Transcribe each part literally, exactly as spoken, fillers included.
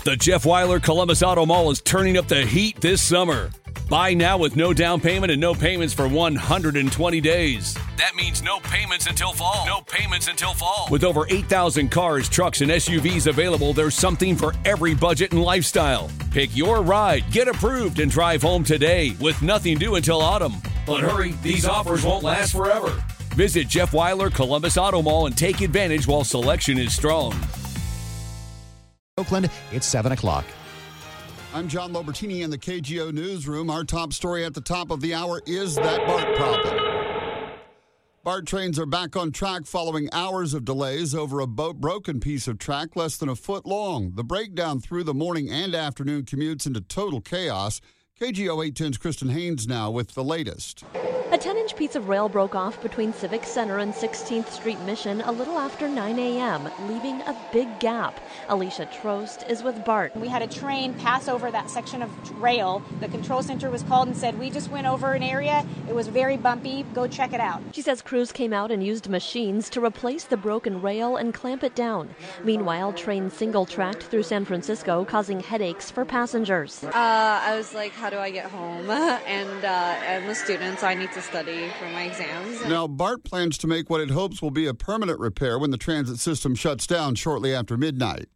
The Jeff Weiler Columbus Auto Mall is turning up the heat this summer. Buy now with no down payment and no payments for one hundred twenty days. That means no payments until fall. No payments until fall. With over eight thousand cars, trucks, and S U Vs available, there's something for every budget and lifestyle. Pick your ride, get approved, and drive home today with nothing due until autumn. But hurry, these offers won't last forever. Visit Jeff Weiler Columbus Auto Mall and take advantage while selection is strong. Oakland, it's seven o'clock. I'm John Lobertini in the K G O Newsroom. Our top story at the top of the hour is that BART problem. BART trains are back on track following hours of delays over a bo- broken piece of track less than a foot long. The breakdown through the morning and afternoon commutes into total chaos. K G O eight ten's Kristen Haynes now with the latest. A ten-inch piece of rail broke off between Civic Center and sixteenth Street Mission a little after nine a.m., leaving a big gap. Alicia Trost is with BART. We had a train pass over that section of rail. The control center was called and said, we just went over an area. It was very bumpy. Go check it out. She says crews came out and used machines to replace the broken rail and clamp it down. Meanwhile, train single-tracked through San Francisco, causing headaches for passengers. Uh, I was like, how do I get home? and uh, I'm a student, so I need to study for my exams. Now, BART plans to make what it hopes will be a permanent repair when the transit system shuts down shortly after midnight.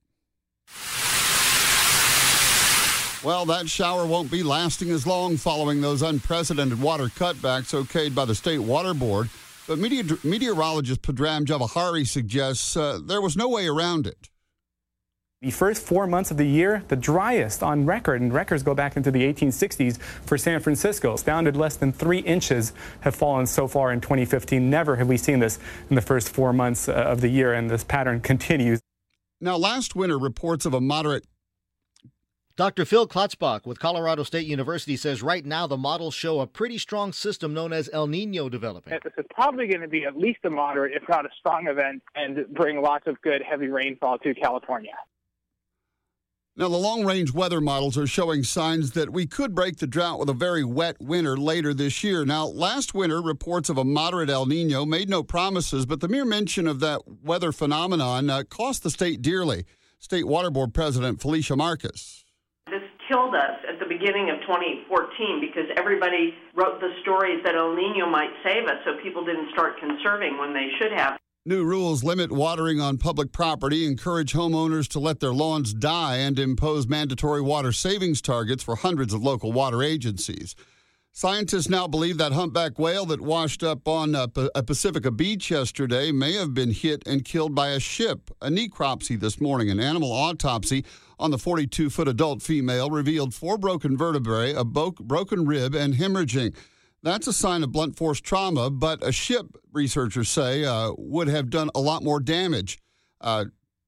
Well, that shower won't be lasting as long following those unprecedented water cutbacks okayed by the State Water Board. But meteor- meteorologist Padram Javahari suggests uh, there was no way around it. The first four months of the year, the driest on record, and records go back into the eighteen sixties for San Francisco. Astounded less than three inches have fallen so far in twenty fifteen. Never have we seen this in the first four months of the year, and this pattern continues. Now, last winter, reports of a moderate... Doctor Phil Klotzbach with Colorado State University says right now the models show a pretty strong system known as El Nino developing. This is probably going to be at least a moderate, if not a strong event, and bring lots of good heavy rainfall to California. Now, the long-range weather models are showing signs that we could break the drought with a very wet winter later this year. Now, last winter, reports of a moderate El Nino made no promises, but the mere mention of that weather phenomenon uh, cost the state dearly. State Water Board President Felicia Marcus. This killed us at the beginning of twenty fourteen because everybody wrote the stories that El Nino might save us, so people didn't start conserving when they should have. New rules limit watering on public property, encourage homeowners to let their lawns die, and impose mandatory water savings targets for hundreds of local water agencies. Scientists now believe that humpback whale that washed up on a Pacifica Beach yesterday may have been hit and killed by a ship. A necropsy this morning, an animal autopsy on the forty-two-foot adult female, revealed four broken vertebrae, a bo- broken rib, and hemorrhaging. That's a sign of blunt force trauma, but a ship, researchers say, uh, would have done a lot more damage. Uh,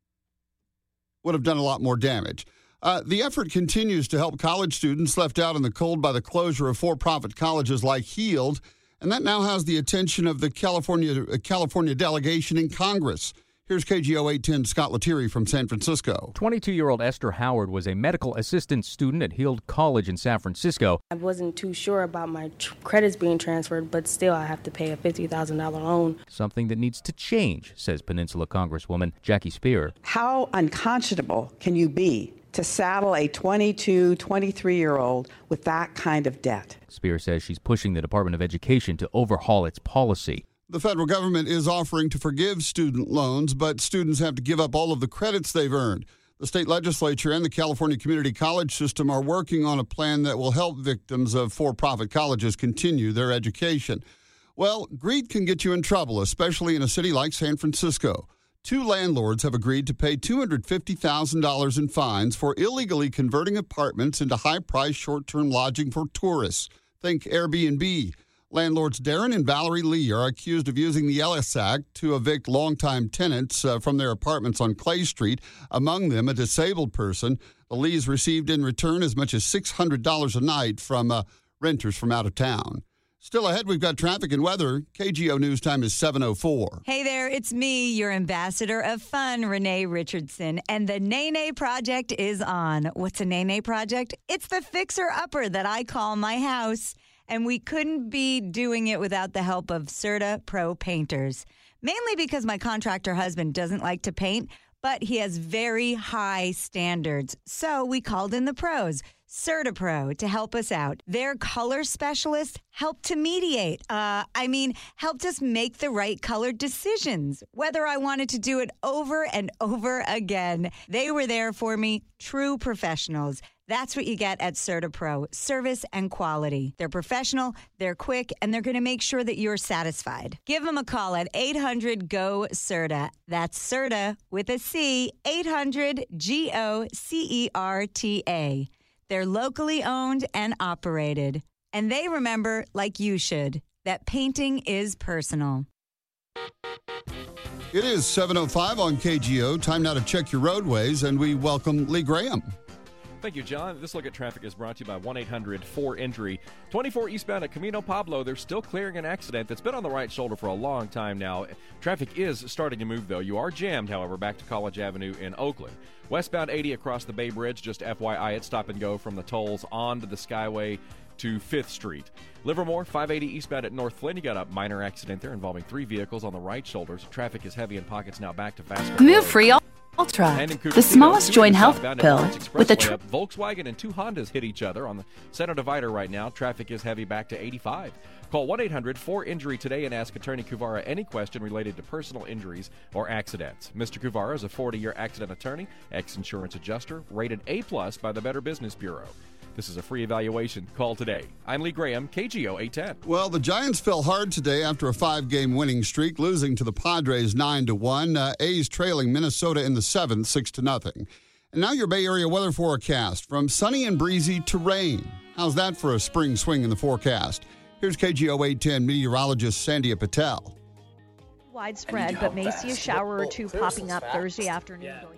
would have done a lot more damage. Uh, the effort continues to help college students left out in the cold by the closure of for-profit colleges like Heald, and that now has the attention of the California uh, California delegation in Congress. Here's K G O eight ten Scott Lettieri from San Francisco. twenty-two-year-old Esther Howard was a medical assistant student at Heald College in San Francisco. I wasn't too sure about my tr- credits being transferred, but still I have to pay a fifty thousand dollars loan. Something that needs to change, says Peninsula Congresswoman Jackie Spear. How unconscionable can you be to saddle a twenty-two, twenty-three-year-old with that kind of debt? Spear says she's pushing the Department of Education to overhaul its policy. The federal government is offering to forgive student loans, but students have to give up all of the credits they've earned. The state legislature and the California Community College system are working on a plan that will help victims of for-profit colleges continue their education. Well, greed can get you in trouble, especially in a city like San Francisco. Two landlords have agreed to pay two hundred fifty thousand dollars in fines for illegally converting apartments into high-priced short-term lodging for tourists. Think Airbnb. Landlords Darren and Valerie Lee are accused of using the Ellis Act to evict longtime tenants uh, from their apartments on Clay Street, among them a disabled person. The Lees received in return as much as six hundred dollars a night from uh, renters from out of town. Still ahead, we've got traffic and weather. K G O News time is seven oh four. Hey there, it's me, your ambassador of fun, Renee Richardson, and the Nene Project is on. What's a Nene Project? It's the fixer-upper that I call my house. And we couldn't be doing it without the help of Serta Pro Painters. Mainly because my contractor husband doesn't like to paint, but he has very high standards. So we called in the pros, CertaPro, to help us out. Their color specialist helped to mediate. Uh, I mean, helped us make the right color decisions, whether I wanted to do it over and over again. They were there for me, true professionals. That's what you get at CertaPro, service and quality. They're professional, they're quick, and they're going to make sure that you're satisfied. Give them a call at eight hundred G O CERTA. That's CERTA with a C, eight hundred G O C E R T A. They're locally owned and operated. And they remember, like you should, that painting is personal. It is seven oh five on K G O. Time now to check your roadways, and we welcome Lee Graham. Thank you, John. This look at traffic is brought to you by one eight hundred four injury. twenty-four eastbound at Camino Pablo. They're still clearing an accident that's been on the right shoulder for a long time now. Traffic is starting to move, though. You are jammed, however, back to College Avenue in Oakland. Westbound eighty across the Bay Bridge, just F Y I, it's stop and go from the tolls onto the Skyway to fifth Street. Livermore, five eighty eastbound at North Flynn. You got a minor accident there involving three vehicles on the right shoulders. Traffic is heavy in pockets now back to Vasquez Move Road. free Ultra, the smallest joint health pill with a tr- Volkswagen and two Hondas hit each other on the center divider right now. Traffic is heavy back to eighty-five. Call one eight hundred four injury today and ask Attorney Kuvara any question related to personal injuries or accidents. Mister Kuvara is a forty-year accident attorney, ex-insurance adjuster, rated A plus by the Better Business Bureau. This is a free evaluation. Call today. I'm Lee Graham, K G O eight ten. Well, the Giants fell hard today after a five-game winning streak, losing to the Padres nine to one. Uh, A's trailing Minnesota in the seventh, six to nothing. And now your Bay Area weather forecast. From sunny and breezy to rain. How's that for a spring swing in the forecast? Here's K G O eight ten meteorologist Sandhya Patel. Widespread, but may see a shower or two popping up Thursday afternoon. Yeah. Going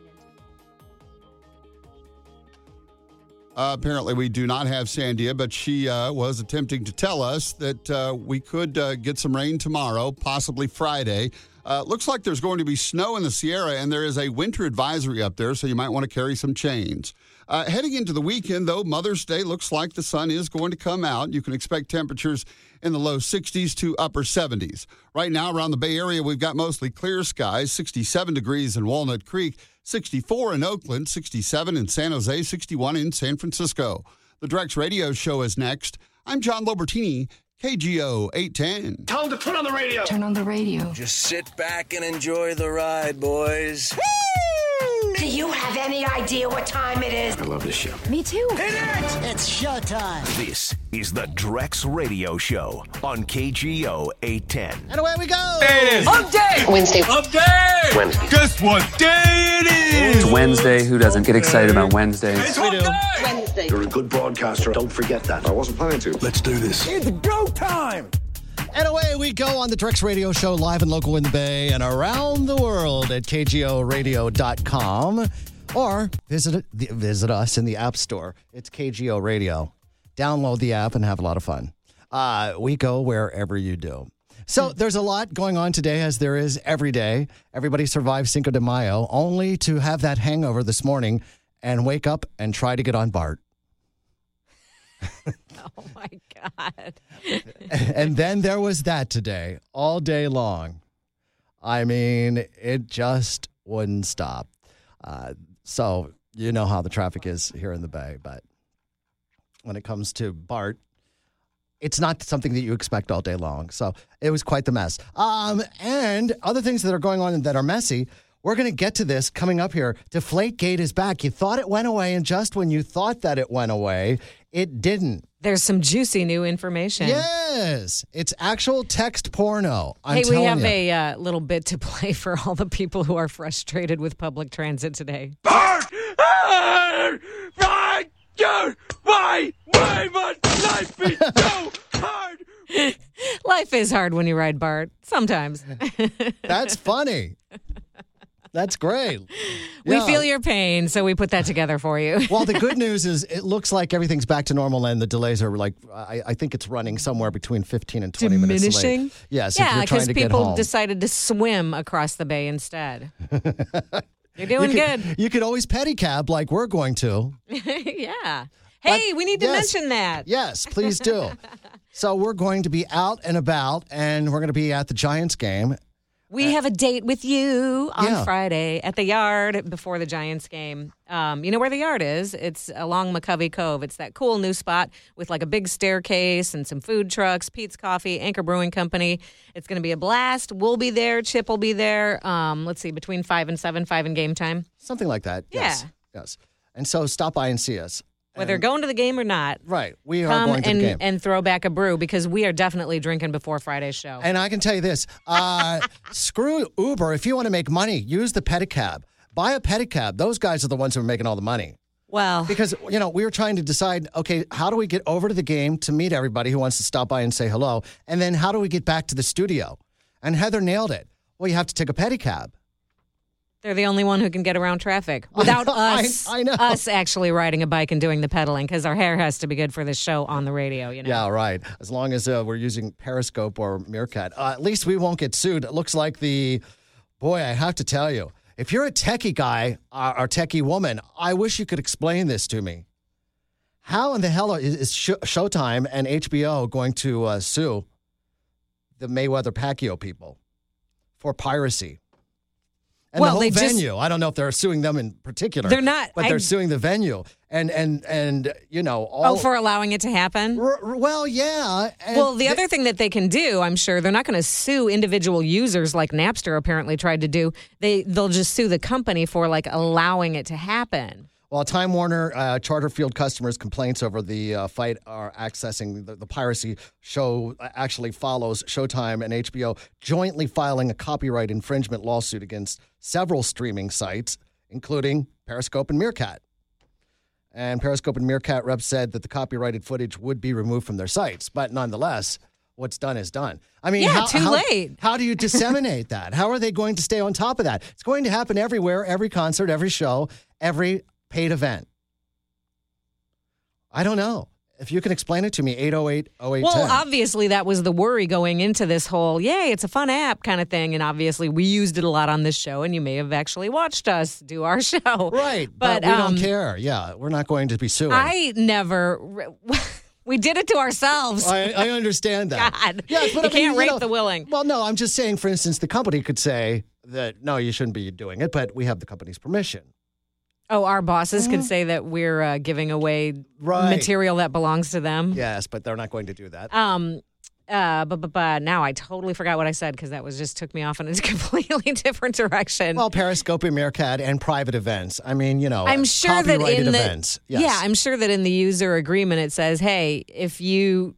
Uh, apparently, we do not have Sandhya, but she uh, was attempting to tell us that uh, we could uh, get some rain tomorrow, possibly Friday. Uh, looks like there's going to be snow in the Sierra, and there is a winter advisory up there, so you might want to carry some chains. Uh, heading into the weekend, though, Mother's Day looks like the sun is going to come out. You can expect temperatures in the low sixties to upper seventies. Right now, around the Bay Area, we've got mostly clear skies, sixty-seven degrees in Walnut Creek, sixty-four in Oakland, sixty-seven in San Jose, sixty-one in San Francisco. The Drex Radio Show is next. I'm John Lobertini, K G O eight ten. Tell them to put on the radio. Turn on the radio. Just sit back and enjoy the ride, boys. Woo! Do you have any idea what time it is? I love this show. Me too. Hit it! It's showtime. This is the Drex Radio Show on K G O eight ten. And away we go. It is Hump Day. Wednesday. Hump Day. Wednesday. Guess what day it is? It's Wednesday. Who doesn't get excited about Wednesdays? It's Hump Day. Wednesday. You're a good broadcaster. Don't forget that. I wasn't planning to. Let's do this. It's go time. And away we go on the Drex Radio Show, live and local in the Bay and around the world at K G O radio dot com. Or visit visit us in the App Store. It's K G O Radio. Download the app and have a lot of fun. Uh, we go wherever you do. So there's a lot going on today, as there is every day. Everybody survived Cinco de Mayo, only to have that hangover this morning and wake up and try to get on BART. Oh, my God. And then there was that today, all day long. I mean, it just wouldn't stop. Uh, so you know how the traffic is here in the Bay, but when it comes to BART, it's not something that you expect all day long. So it was quite the mess. Um, and other things that are going on that are messy, we're going to get to this coming up here. Deflategate is back. You thought it went away, and just when you thought that it went away, it didn't. There's some juicy new information. Yes. It's actual text porno. I'm hey, we have you. a uh, little bit to play for all the people who are frustrated with public transit today. BART! Why? Why? Why must life be so hard? Life is hard when you ride BART. Sometimes. That's funny. That's great. We Yeah. feel your pain, so we put that together for you. Well, the good news is it looks like everything's back to normal, and the delays are like, I, I think it's running somewhere between fifteen and twenty minutes Diminishing? late. Yes, yeah, if you're trying to get people home. decided to swim across the bay instead. You're doing you could, good. You could always pedicab like we're going to. Yeah. Hey, But we need to yes, mention that. Yes, please do. So we're going to be out and about, and we're going to be at the Giants game. We have a date with you on Yeah. Friday at the Yard before the Giants game. Um, you know where the Yard is? It's along McCovey Cove. It's that cool new spot with like a big staircase and some food trucks, Pete's Coffee, Anchor Brewing Company. It's going to be a blast. We'll be there. Chip will be there. Um, let's see, between five and seven, five and game time. Something like that. Yeah. Yes. Yes. And so stop by and see us. Whether And- going to the game or not. Right. We are Come going to and, the game. and throw back a brew because we are definitely drinking before Friday's show. And I can tell you this, uh, screw Uber. If you want to make money, use the pedicab. Buy a pedicab. Those guys are the ones who are making all the money. Well, because, you know, we were trying to decide, okay, how do we get over to the game to meet everybody who wants to stop by and say hello? And then how do we get back to the studio? And Heather nailed it. Well, you have to take a pedicab. They're the only one who can get around traffic without I- us. I know. Us actually riding a bike and doing the pedaling because our hair has to be good for this show on the radio. You know. Yeah, right. As long as uh, we're using Periscope or Meerkat, uh, at least we won't get sued. It looks like the, boy, I have to tell you, if you're a techie guy uh, or techie woman, I wish you could explain this to me. How in the hell is, is Sh- Showtime and H B O going to uh, sue the Mayweather-Pacquiao people for piracy? And Well, the whole they just- venue. I don't know if they're suing them in particular. They're not- but I- they're suing the venue. And, and, and you know, all... Oh, for allowing it to happen? R- r- well, yeah. and Well, the they- other thing that they can do, I'm sure, they're not going to sue individual users like Napster apparently tried to do. They they'll just sue the company for like allowing it to happen. Well, Time Warner uh, Charterfield customers' complaints over the uh, fight are accessing the, the piracy show actually follows Showtime and H B O jointly filing a copyright infringement lawsuit against several streaming sites, including Periscope and Meerkat. And Periscope and Meerkat reps said that the copyrighted footage would be removed from their sites, but nonetheless, what's done is done. I mean, Yeah, how, too how- late. How do you disseminate that? How are they going to stay on top of that? It's going to happen everywhere, every concert, every show, every paid event. I don't know. If you can explain it to me, eight oh eight oh eight one oh. Well, obviously that was the worry going into this whole, yay, it's a fun app kind of thing. And obviously we used it a lot on this show, and you may have actually watched us do our show. Right, but, But, we um, don't care. Yeah, we're not going to be suing. I never, we did it to ourselves. I, I understand that. God, Yes, but you I mean, can't rape know- the willing. Well, no, I'm just saying, for instance, the company could say that, no, you shouldn't be doing it, but we have the company's permission. Oh, our bosses could say that we're uh, giving away Right. material that belongs to them. Yes, but they're not going to do that. Um, uh, but, but, but now I totally forgot what I said because that was just took me off in a completely different direction. Well, Periscope and Meerkat and private events. I mean, you know, I'm sure that copyrighted in the events. Yes. yeah, I'm sure that in the user agreement it says, hey, if you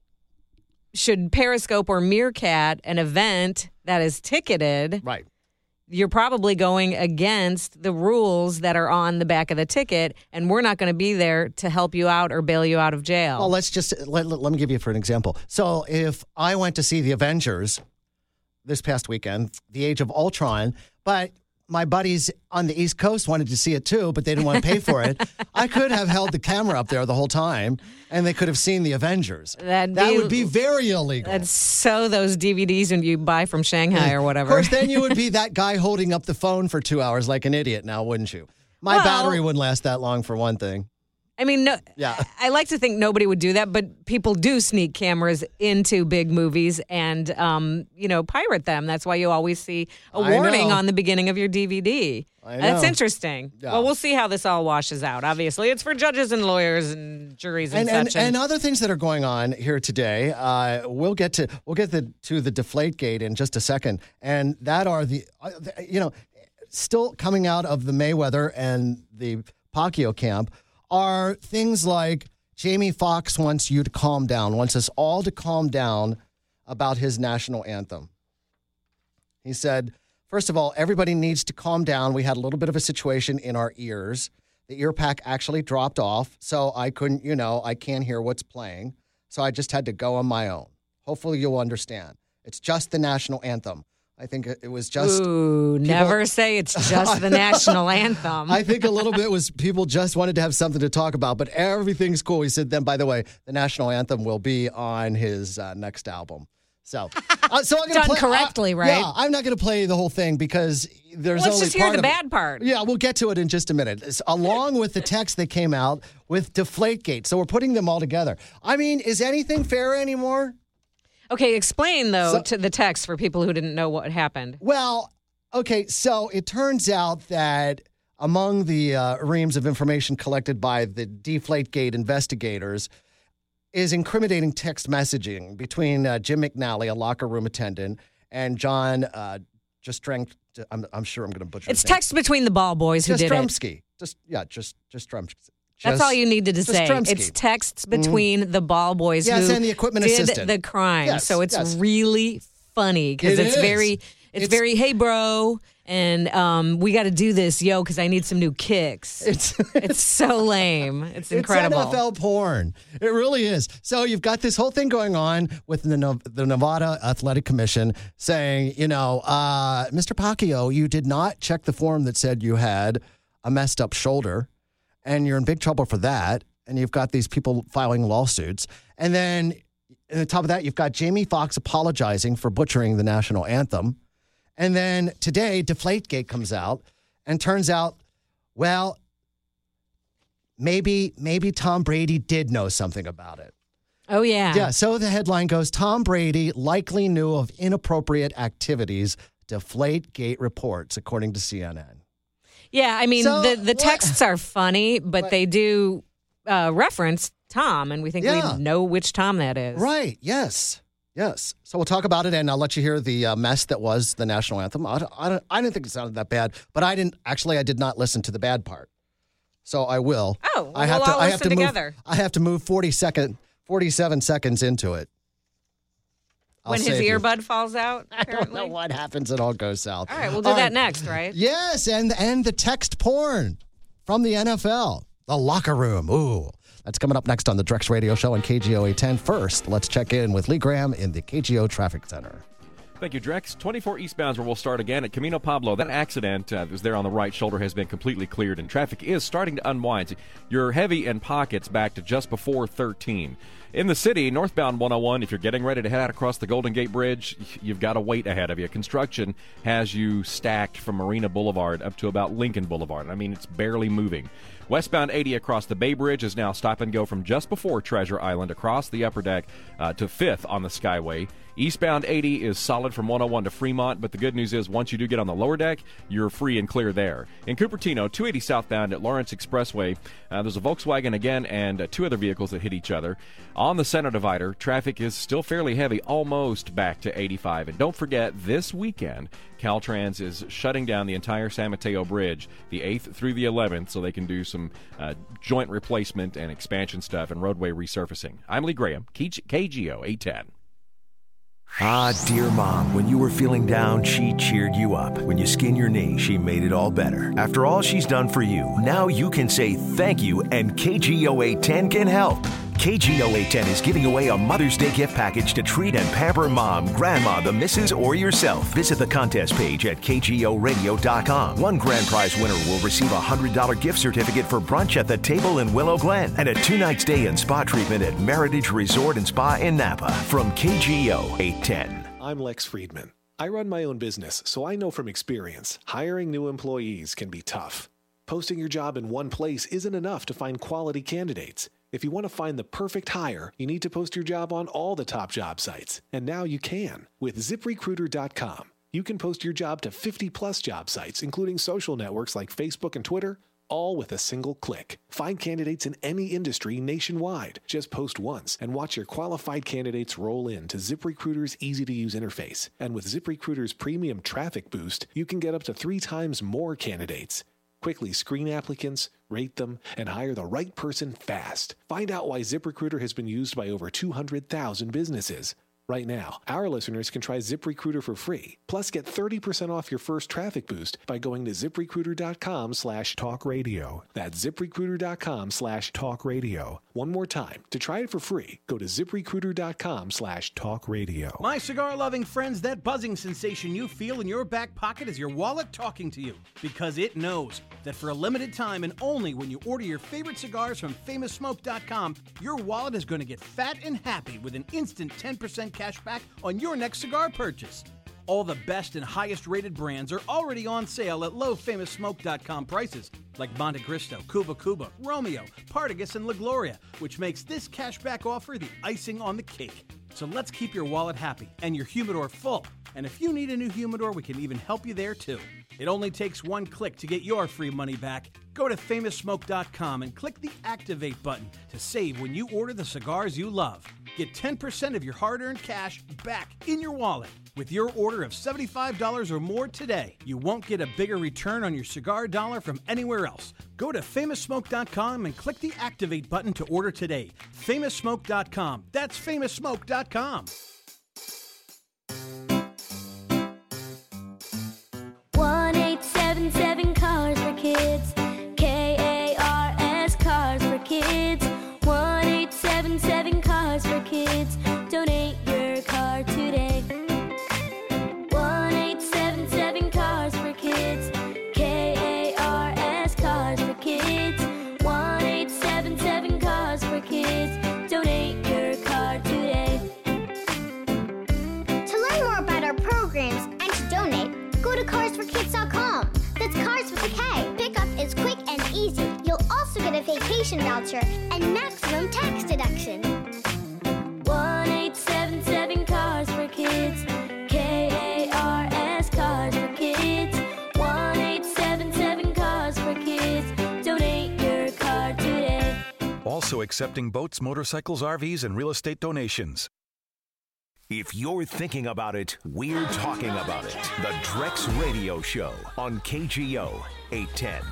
should Periscope or Meerkat an event that is ticketed, right. You're probably going against the rules that are on the back of the ticket, and we're not going to be there to help you out or bail you out of jail. Well, let's just let, let, let me give you for an example. So, if I went to see the Avengers this past weekend, The Age of Ultron, but my buddies on the East Coast wanted to see it too, but they didn't want to pay for it, I could have held the camera up there the whole time, and they could have seen the Avengers. That'd that be- would be very illegal. That's so those D V Ds when you buy from Shanghai or whatever. Of course, then you would be that guy holding up the phone for two hours like an idiot now, wouldn't you? My Well- battery wouldn't last that long for one thing. I mean, no, Yeah. I like to think nobody would do that, but people do sneak cameras into big movies and, um, you know, pirate them. That's why you always see a I warning know. on the beginning of your D V D. I That's know. interesting. Yeah. Well, we'll see how this all washes out. Obviously, it's for judges and lawyers and juries and, And, such. and, and other things that are going on here today, uh, we'll get to we'll get the, to the Deflategate in just a second, and that are the uh, the- you know still coming out of the Mayweather and the Pacquiao camp are things like Jamie Foxx wants you to calm down, wants us all to calm down about his national anthem. He said, first of all, everybody needs to calm down. We had a little bit of a situation in our ears. The ear pack actually dropped off, so I couldn't, you know, I can't hear what's playing. So I just had to go on my own. Hopefully you'll understand. It's just the national anthem. I think it was just... Ooh, people- never say it's just the national anthem. I think a little bit was people just wanted to have something to talk about, but everything's cool. He said, then, by the way, the national anthem will be on his uh, next album. So, uh, so I'm gonna Done play, correctly, uh, right? Yeah, I'm not going to play the whole thing because there's Let's only just hear part the of it. bad part. Yeah, we'll get to it in just a minute. It's along with the text that came out with Deflategate. So we're putting them all together. I mean, is anything fair anymore? Okay, explain, though, So- to the text for people who didn't know what happened. Well, okay, so it turns out that among the uh, reams of information collected by the Deflategate investigators is incriminating text messaging between uh, Jim McNally, a locker room attendant, and John uh, Jastremski. I'm, I'm sure I'm going to butcher It's his name. text between the ball boys who did it. Jastremski. Just yeah, just Jastremski. That's all you needed to say. Jastremski. It's texts between the ball boys Yes, who and the equipment did assistant. the crime. Yes, so it's yes. really funny because It it's is. very, it's, It's- very, hey, bro, and um, we got to do this, yo, because I need some new kicks. It's it's so lame. It's incredible. It's N F L porn. It really is. So you've got this whole thing going on with the Nov- the Nevada Athletic Commission saying, you know, uh, Mister Pacquiao, you did not check the form that said you had a messed up shoulder, and you're in big trouble for that. And you've got these people filing lawsuits. And then on top of that, you've got Jamie Foxx apologizing for butchering the national anthem. And then today, Deflategate comes out and turns out, well, maybe maybe Tom Brady did know something about it. Oh, yeah. Yeah, so the headline goes, Tom Brady likely knew of inappropriate activities, Deflategate reports, according to C N N. Yeah, I mean, So, the, the what- texts are funny, but they do uh, reference Tom, and we think Yeah. we know which Tom that is. Right, yes. Yes. So we'll talk about it, and I'll let you hear the uh, mess that was the national anthem. I, don't, I, don't, I didn't think it sounded that bad, but I didn't, actually, I did not listen to the bad part. So I will. Oh, well, I have we'll to, all I have listen to together. Move, I have to move forty second, forty-seven seconds into it. I'll When his save you. earbud falls out, I don't know what happens. It all goes south. All right, we'll do All that right. next, right? Yes, and and the text porn from the N F L, the locker room. Ooh, that's coming up next on the Drex Radio Show on K G O eight ten. First, let's check in with Lee Graham in the K G O Traffic Center. Thank you, Drex. twenty-four eastbounds where we'll start again at Camino Pablo. That accident uh, that was there on the right shoulder has been completely cleared, and traffic is starting to unwind. You're heavy in pockets back to just before thirteen. In the city, northbound one oh one, if you're getting ready to head out across the Golden Gate Bridge, you've got to wait ahead of you. Construction has you stacked from Marina Boulevard up to about Lincoln Boulevard. I mean, it's barely moving. Westbound eighty across the Bay Bridge is now stop and go from just before Treasure Island across the upper deck uh, to fifth on the Skyway. Eastbound eighty is solid from one oh one to Fremont, but the good news is once you do get on the lower deck, you're free and clear there. In Cupertino, two eighty southbound at Lawrence Expressway, uh, there's a Volkswagen again and uh, two other vehicles that hit each other. On the center divider, traffic is still fairly heavy, almost back to eighty-five. And don't forget, this weekend, Caltrans is shutting down the entire San Mateo Bridge, the eighth through the eleventh, so they can do some uh, joint replacement and expansion stuff and roadway resurfacing. I'm Lee Graham, K G O eight ten. Ah, dear mom, when you were feeling down, she cheered you up. When you skinned your knee, she made it all better. After all she's done for you, now you can say thank you, and K G O eight ten can help. K G O eight ten is giving away a Mother's Day gift package to treat and pamper mom, grandma, the missus, or yourself. Visit the contest page at K G O radio dot com. One grand prize winner will receive a one hundred dollars gift certificate for brunch at the table in Willow Glen and a two-night stay and spa treatment at Meritage Resort and Spa in Napa. From K G O eight ten. I'm Lex Friedman. I run my own business, so I know from experience, hiring new employees can be tough. Posting your job in one place isn't enough to find quality candidates. If you want to find the perfect hire, you need to post your job on all the top job sites. And now you can with zip recruiter dot com. You can post your job to fifty plus job sites, including social networks like Facebook and Twitter, all with a single click. Find candidates in any industry nationwide. Just post once and watch your qualified candidates roll in to ZipRecruiter's easy-to-use interface. And with ZipRecruiter's premium traffic boost, you can get up to three times more candidates. Quickly screen applicants, rate them, and hire the right person fast. Find out why ZipRecruiter has been used by over two hundred thousand businesses. Right now, our listeners can try ZipRecruiter for free. Plus, get thirty percent off your first traffic boost by going to ZipRecruiter dot com slash talk radio. That's ZipRecruiter dot com slash talk radio. One more time. To try it for free, go to ZipRecruiter dot com slash talk radio. My cigar-loving friends, that buzzing sensation you feel in your back pocket is your wallet talking to you, because it knows that for a limited time and only when you order your favorite cigars from famous smoke dot com, your wallet is going to get fat and happy with an instant ten percent cash back on your next cigar purchase. All the best and highest rated brands are already on sale at low famous smoke dot com prices, like Monte Cristo, Cuba Cuba, Romeo, Partagas, and La Gloria, which makes this cashback offer the icing on the cake. So let's keep your wallet happy and your humidor full. And if you need a new humidor, we can even help you there too. It only takes one click to get your free money back. Go to famous smoke dot com and click the Activate button to save when you order the cigars you love. Get ten percent of your hard-earned cash back in your wallet with your order of seventy-five dollars or more today. You won't get a bigger return on your cigar dollar from anywhere else. Go to famous smoke dot com and click the Activate button to order today. famous smoke dot com. That's famous smoke dot com. one eight seven seven Cars for Kids. K A R S Cars for Kids. one eight seven seven Cars for Kids. Donate your car today. one eight seven seven Cars for Kids. K A R S Cars for Kids. one eight seven seven Cars for Kids. Donate your car today. To learn more about our programs and to donate, go to cars for kids dot com. That's Cars with a K. Pickup is quick and easy. You'll also get a vacation voucher and maximum tax deduction. one eight seven seven Cars for Kids. K A R S Cars for Kids. one eight seven seven Cars for Kids. Donate your car today. Also accepting boats, motorcycles, R Vs, and real estate donations. If you're thinking about it, we're talking about it. The Drex Radio Show on K G O eight ten.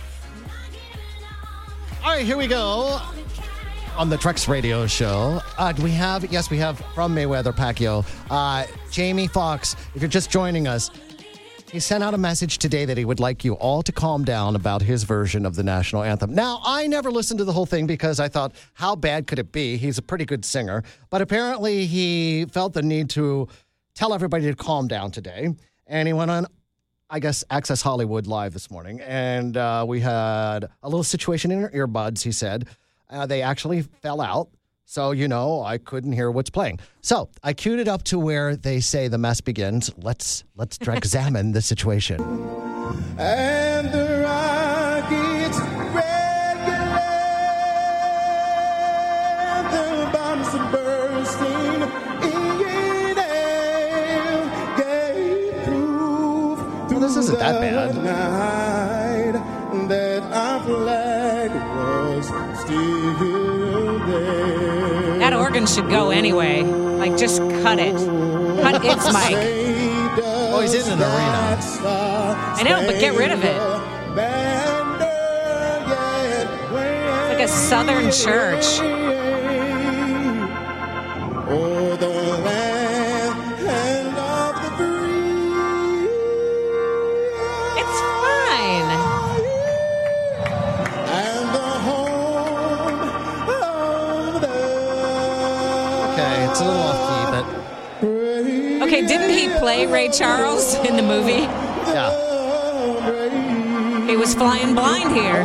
All right, here we go on the Drex Radio Show. Uh, do we have, yes, we have from Mayweather Pacquiao, uh, Jamie Foxx. If you're just joining us, he sent out a message today that he would like you all to calm down about his version of the national anthem. Now, I never listened to the whole thing because I thought, how bad could it be? He's a pretty good singer. But apparently he felt the need to tell everybody to calm down today. And he went on, I guess, Access Hollywood Live this morning. And uh, we had a little situation in our earbuds, he said. Uh, they actually fell out. So, you know, I couldn't hear what's playing. So I queued it up to where they say the mess begins. Let's let's examine the situation. And the rockets regulate, the bombs are bursting in air, gave proof well, this isn't that bad. Night that our flag was still there. That organ should go anyway. Like, just cut it. Cut its mic. Oh, he's in an arena. I know, but get rid of it. It's like a southern church. Oh, the land of the free. It's fine. And the home of the... Okay, it's a little off key, but... Okay, didn't he play Ray Charles in the movie? Yeah. He was flying blind here.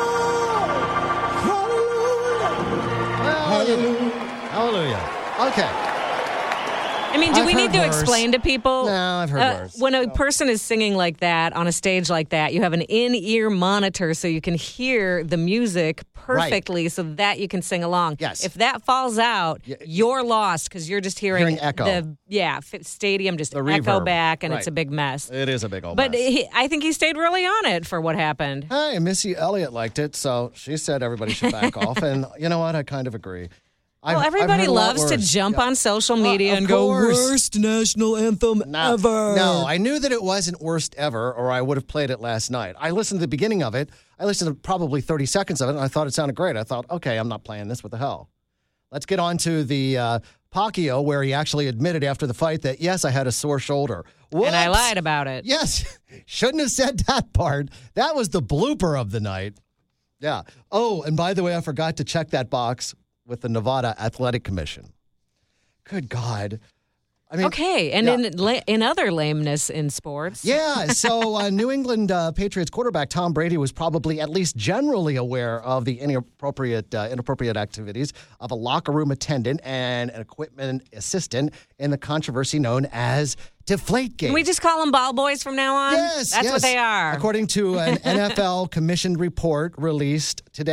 Hallelujah. Hallelujah. Okay. I mean, do I've we need heard to worse. explain to people? No, I've heard uh, worse. When a person is singing like that on a stage like that, you have an in-ear monitor so you can hear the music perfectly, right, so that you can sing along. Yes. If that falls out, yeah, you're lost because you're just hearing, hearing echo. The yeah stadium just the echo reverb. back, and Right. it's a big mess. It is a big old but mess. He, I think he stayed really on it for what happened. Hey, Missy Elliott liked it, so she said everybody should back off. And you know what? I kind of agree. Well, I've, everybody I've heard a lot loves to worse. jump Yeah. on social media Uh, of and go, course. worst national anthem No, ever. No, I knew that it wasn't worst ever, or I would have played it last night. I listened to the beginning of it. I listened to probably thirty seconds of it, and I thought it sounded great. I thought, okay, I'm not playing this. What the hell? Let's get on to the uh, Pacquiao, where he actually admitted after the fight that, yes, I had a sore shoulder. Whoops. And I lied about it. Yes. Shouldn't have said that part. That was the blooper of the night. Yeah. Oh, and by the way, I forgot to check that box with the Nevada Athletic Commission. Good God. I mean, okay, and yeah. in la- in other lameness in sports. Yeah, so uh, New England uh, Patriots quarterback Tom Brady was probably at least generally aware of the inappropriate uh, inappropriate activities of a locker room attendant and an equipment assistant in the controversy known as Deflategate. Can we just call them ball boys from now on? Yes, That's yes. what they are. According to an N F L commissioned report released today.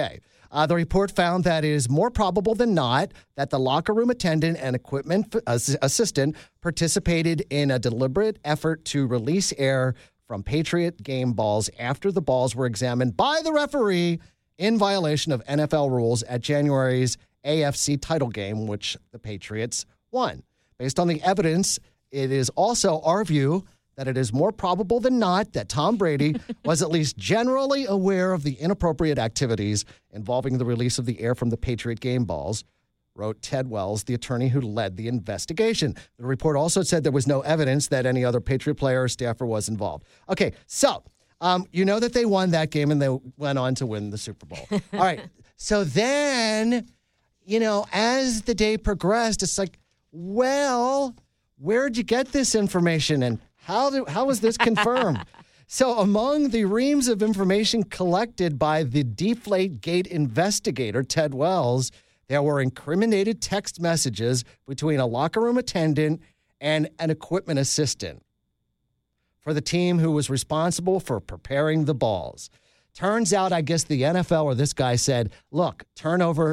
Uh, the report found that it is more probable than not that the locker room attendant and equipment ass- assistant participated in a deliberate effort to release air from Patriot game balls after the balls were examined by the referee in violation of N F L rules at January's A F C title game, which the Patriots won. Based on the evidence, it is also our view that it is more probable than not that Tom Brady was at least generally aware of the inappropriate activities involving the release of the air from the Patriot game balls, wrote Ted Wells, the attorney who led the investigation. The report also said there was no evidence that any other Patriot player or staffer was involved. Okay, so um, you know that they won that game and they went on to win the Super Bowl. All right, so then, you know, as the day progressed, it's like, well, where'd you get this information and how do, how was this confirmed? So among the reams of information collected by the Deflategate investigator, Ted Wells, there were incriminated text messages between a locker room attendant and an equipment assistant for the team who was responsible for preparing the balls. Turns out, I guess the N F L or this guy said, look, turn over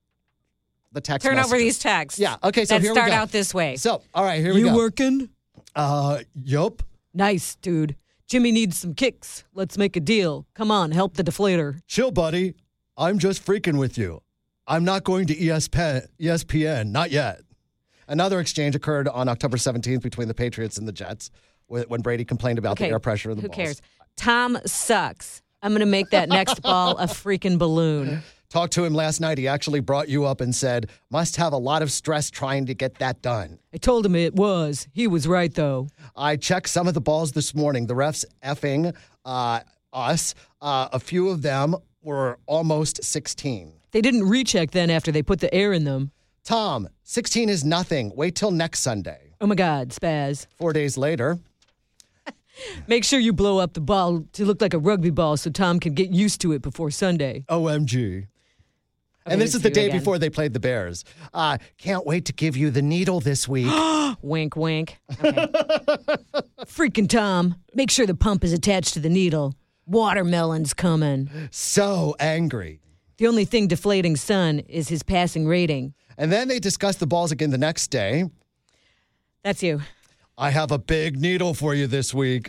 the text Turn messages. over these texts. Yeah, okay, so that here we start go. out this way. So, all right, here we You go. working? Uh, yup. Nice, dude. Jimmy needs some kicks. Let's make a deal. Come on, help the deflator. Chill, buddy. I'm just freaking with you. I'm not going to E S P N, E S P N, not yet. Another exchange occurred on October seventeenth between the Patriots and the Jets when Brady complained about Okay, the air pressure of the who balls. cares? Tom sucks. I'm going to make that next ball a freaking balloon. Talked to him last night. He actually brought you up and said, must have a lot of stress trying to get that done. I told him it was. He was right, though. I checked some of the balls this morning. The refs effing uh, us. Uh, a few of them were almost sixteen. They didn't recheck then after they put the air in them. Tom, sixteen is nothing. Wait till next Sunday. Oh, my God, Spaz. Four days later. Make sure you blow up the ball to look like a rugby ball so Tom can get used to it before Sunday. O M G. Okay, and this is the see you day again. before they played the Bears. Uh, can't wait to give you the needle this week. Wink, wink. Okay. Freaking Tom, make sure the pump is attached to the needle. Watermelon's coming. So angry. The only thing deflating Son is his passing rating. And then they discussed the balls again the next day. That's you. I have a big needle for you this week.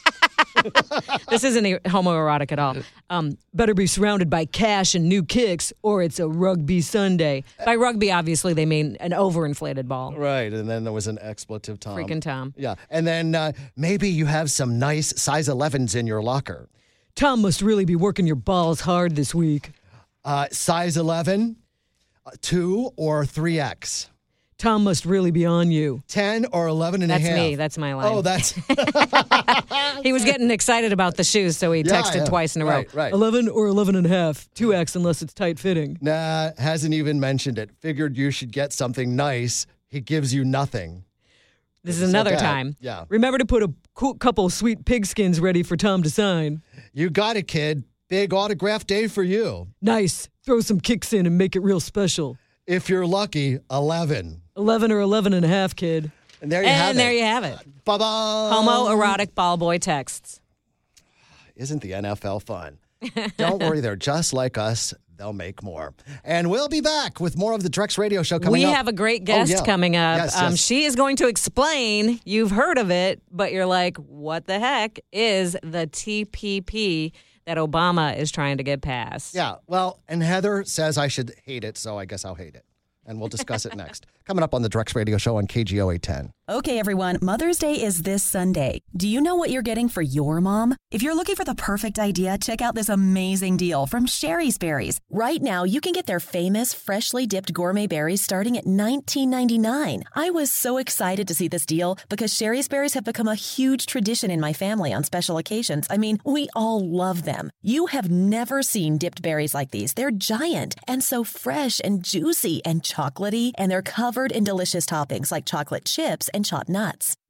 This isn't homoerotic at all. Um, better be surrounded by cash and new kicks, or it's a rugby Sunday. By rugby, obviously, they mean an overinflated ball. Right, and then there was an expletive Tom. Freaking Tom. Yeah, and then uh, maybe you have some nice size elevens in your locker. Tom must really be working your balls hard this week. Uh, size eleven, uh, two or three X. Tom must really be on you. ten or eleven and That's a half. me. That's my line. Oh, that's... He was getting excited about the shoes, so he Yeah, texted yeah. twice in a row. Right, right. eleven or eleven and a half. two X unless it's tight fitting. Nah, hasn't even mentioned it. Figured you should get something nice. He gives you nothing. This is So another bad. time. Yeah. Remember to put a cool couple sweet pigskins ready for Tom to sign. You got it, kid. Big autograph day for you. Nice. Throw some kicks in and make it real special. If you're lucky, eleven. eleven or eleven and a half, kid. And there you and have it. there you have it. Bye-bye. Homoerotic ball boy texts. Isn't the N F L fun? Don't worry, they're just like us. They'll make more. And we'll be back with more of the Drex Radio Show coming we up. We have a great guest oh, yeah. coming up. Yes, um, yes. She is going to explain, you've heard of it, but you're like, what the heck is the T P P that Obama is trying to get passed? Yeah, well, and Heather says I should hate it, so I guess I'll hate it. And we'll discuss it next. Coming up on the Drex Radio Show on K G O eight ten. Okay, everyone, Mother's Day is this Sunday. Do you know what you're getting for your mom? If you're looking for the perfect idea, check out this amazing deal from Sherry's Berries. Right now, you can get their famous freshly dipped gourmet berries starting at nineteen ninety-nine. I was so excited to see this deal because Sherry's Berries have become a huge tradition in my family on special occasions. I mean, we all love them. You have never seen dipped berries like these. They're giant and so fresh and juicy and chocolatey, and they're covered in delicious toppings like chocolate chips and chopped nuts.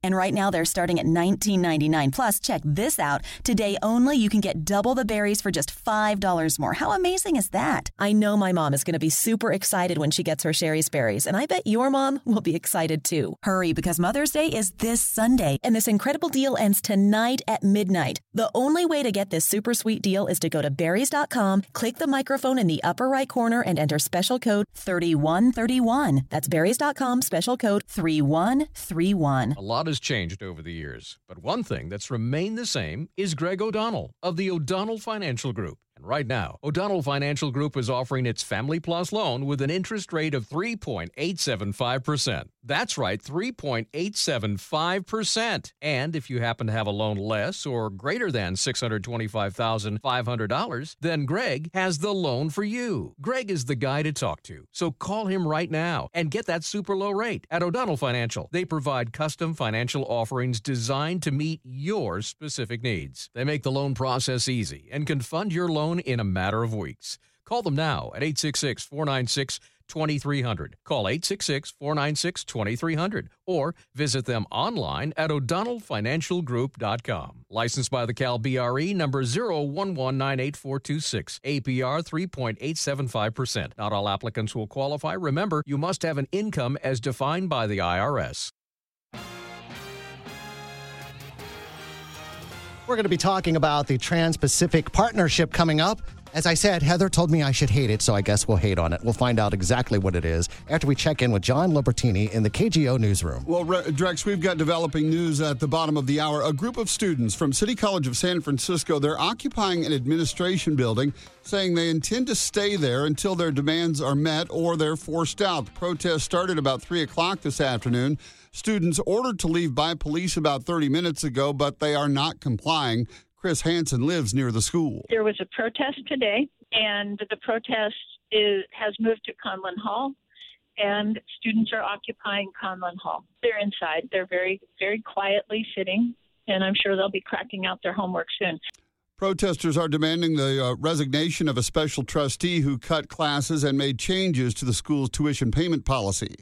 And right now they're starting at nineteen ninety-nine. Plus, check this out. Today only, you can get double the berries for just five dollars more. How amazing is that? I know my mom is going to be super excited when she gets her Sherry's Berries, and I bet your mom will be excited too. Hurry, because Mother's Day is this Sunday, and this incredible deal ends tonight at midnight. The only way to get this super sweet deal is to go to berries dot com, click the microphone in the upper right corner, and enter special code three one three one. That's berries dot com, special code three one three one. A lot has changed over the years, but one thing that's remained the same is Greg O'Donnell of the O'Donnell Financial Group. And right now, O'Donnell Financial Group is offering its Family Plus loan with an interest rate of three point eight seven five percent. That's right, three point eight seven five percent. And if you happen to have a loan less or greater than six hundred twenty-five thousand five hundred dollars, then Greg has the loan for you. Greg is the guy to talk to. So call him right now and get that super low rate. At O'Donnell Financial, they provide custom financial offerings designed to meet your specific needs. They make the loan process easy and can fund your loan in a matter of weeks. Call them now at eight six six, four nine six, two three zero zero. Call eight six six, four nine six, two three zero zero or visit them online at o'donnell financial group dot com. Licensed by the Cal B R E number zero one one nine eight four two six. A P R three point eight seven five percent. Not all applicants will qualify. Remember, you must have an income as defined by the I R S. We're going to be talking about the Trans-Pacific Partnership coming up. As I said, Heather told me I should hate it, so I guess we'll hate on it. We'll find out exactly what it is after we check in with John Libertini in the K G O newsroom. Well, Drex, we've got developing news at the bottom of the hour. A group of students from City College of San Francisco, they're occupying an administration building, saying they intend to stay there until their demands are met or they're forced out. The protest started about three o'clock this afternoon. Students ordered to leave by police about thirty minutes ago, but they are not complying. Chris Hansen lives near the school. There was a protest today, and the protest is, has moved to Conlin Hall, and students are occupying Conlin Hall. They're inside. They're very, very quietly sitting, and I'm sure they'll be cracking out their homework soon. Protesters are demanding the uh, resignation of a special trustee who cut classes and made changes to the school's tuition payment policy.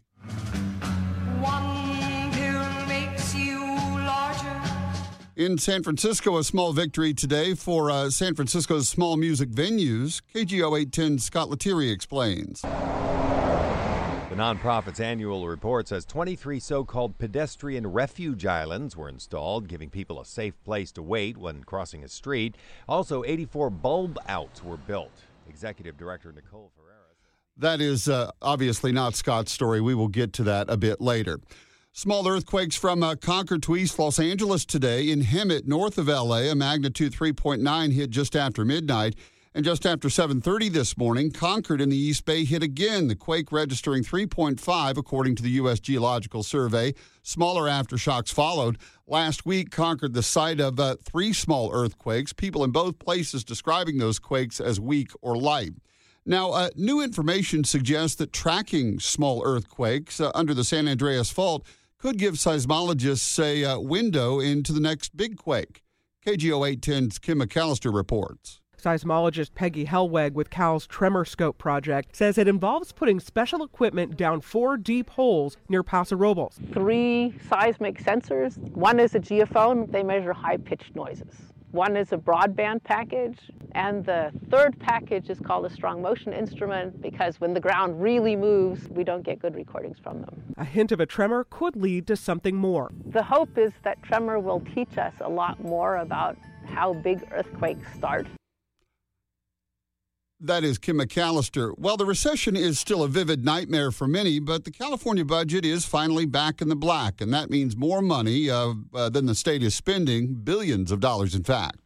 In San Francisco, a small victory today for uh, San Francisco's small music venues. K G O eight ten Scott Lettieri explains. The nonprofit's annual report says twenty-three so-called pedestrian refuge islands were installed, giving people a safe place to wait when crossing a street. Also, eighty-four bulb outs were built. Executive Director Nicole Ferreira. That is uh, obviously not Scott's story. We will get to that a bit later. Small earthquakes from uh, Concord to East Los Angeles today. In Hemet, north of L A, a magnitude three point nine hit just after midnight. And just after seven thirty this morning, Concord in the East Bay hit again, the quake registering three point five, according to the U S Geological Survey. Smaller aftershocks followed. Last week, Concord, the site of uh, three small earthquakes, people in both places describing those quakes as weak or light. Now, uh, new information suggests that tracking small earthquakes uh, under the San Andreas Fault could give seismologists a uh, window into the next big quake. K G O eight ten's Kim McAllister reports. Seismologist Peggy Hellweg with Cal's Tremor Scope project says it involves putting special equipment down four deep holes near Paso Robles. Three seismic sensors. One is a geophone. They measure high-pitched noises. One is a broadband package, and the third package is called a strong motion instrument because when the ground really moves, we don't get good recordings from them. A hint of a tremor could lead to something more. The hope is that tremor will teach us a lot more about how big earthquakes start. That is Kim McAllister. Well, the recession is still a vivid nightmare for many, but the California budget is finally back in the black, and that means more money uh, uh, than the state is spending, billions of dollars, in fact.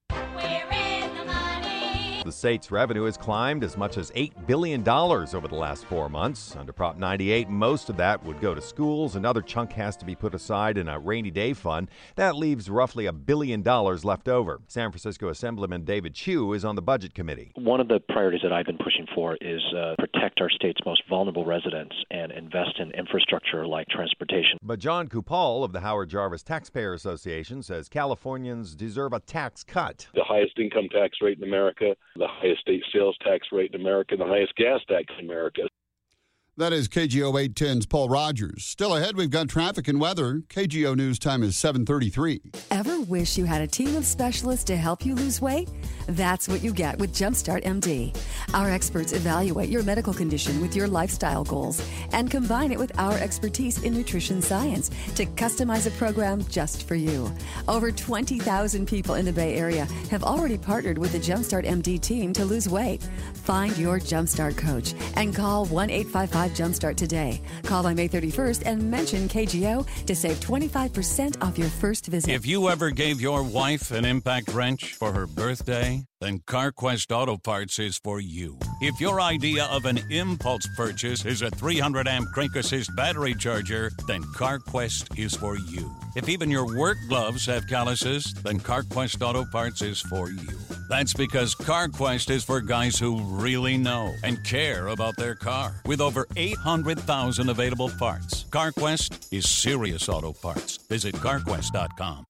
The state's revenue has climbed as much as eight billion dollars over the last four months. Under Prop ninety-eight, most of that would go to schools. Another chunk has to be put aside in a rainy day fund. That leaves roughly a billion dollars left over. San Francisco Assemblyman David Chiu is on the Budget Committee. One of the priorities that I've been pushing for is uh, protect our state's most vulnerable residents and invest in infrastructure like transportation. But John Kupal of the Howard Jarvis Taxpayer Association says Californians deserve a tax cut. The highest income tax rate in America, the highest state sales tax rate in America, and the highest gas tax in America. That is K G O eight ten's Paul Rogers. Still ahead, we've got traffic and weather. K G O News time is seven thirty-three. Ever wish you had a team of specialists to help you lose weight? That's what you get with Jumpstart M D. Our experts evaluate your medical condition with your lifestyle goals and combine it with our expertise in nutrition science to customize a program just for you. Over twenty thousand people in the Bay Area have already partnered with the Jumpstart M D team to lose weight. Find your Jumpstart coach and call one eight five five Jumpstart today. Call by May thirty-first and mention K G O to save twenty-five percent off your first visit. If you ever gave your wife an impact wrench for her birthday, then CarQuest Auto Parts is for you. If your idea of an impulse purchase is a three hundred amp crank assist battery charger, then CarQuest is for you. If even your work gloves have calluses, then CarQuest Auto Parts is for you. That's because CarQuest is for guys who really know and care about their car. With over eight hundred thousand available parts, CarQuest is serious auto parts. Visit CarQuest dot com.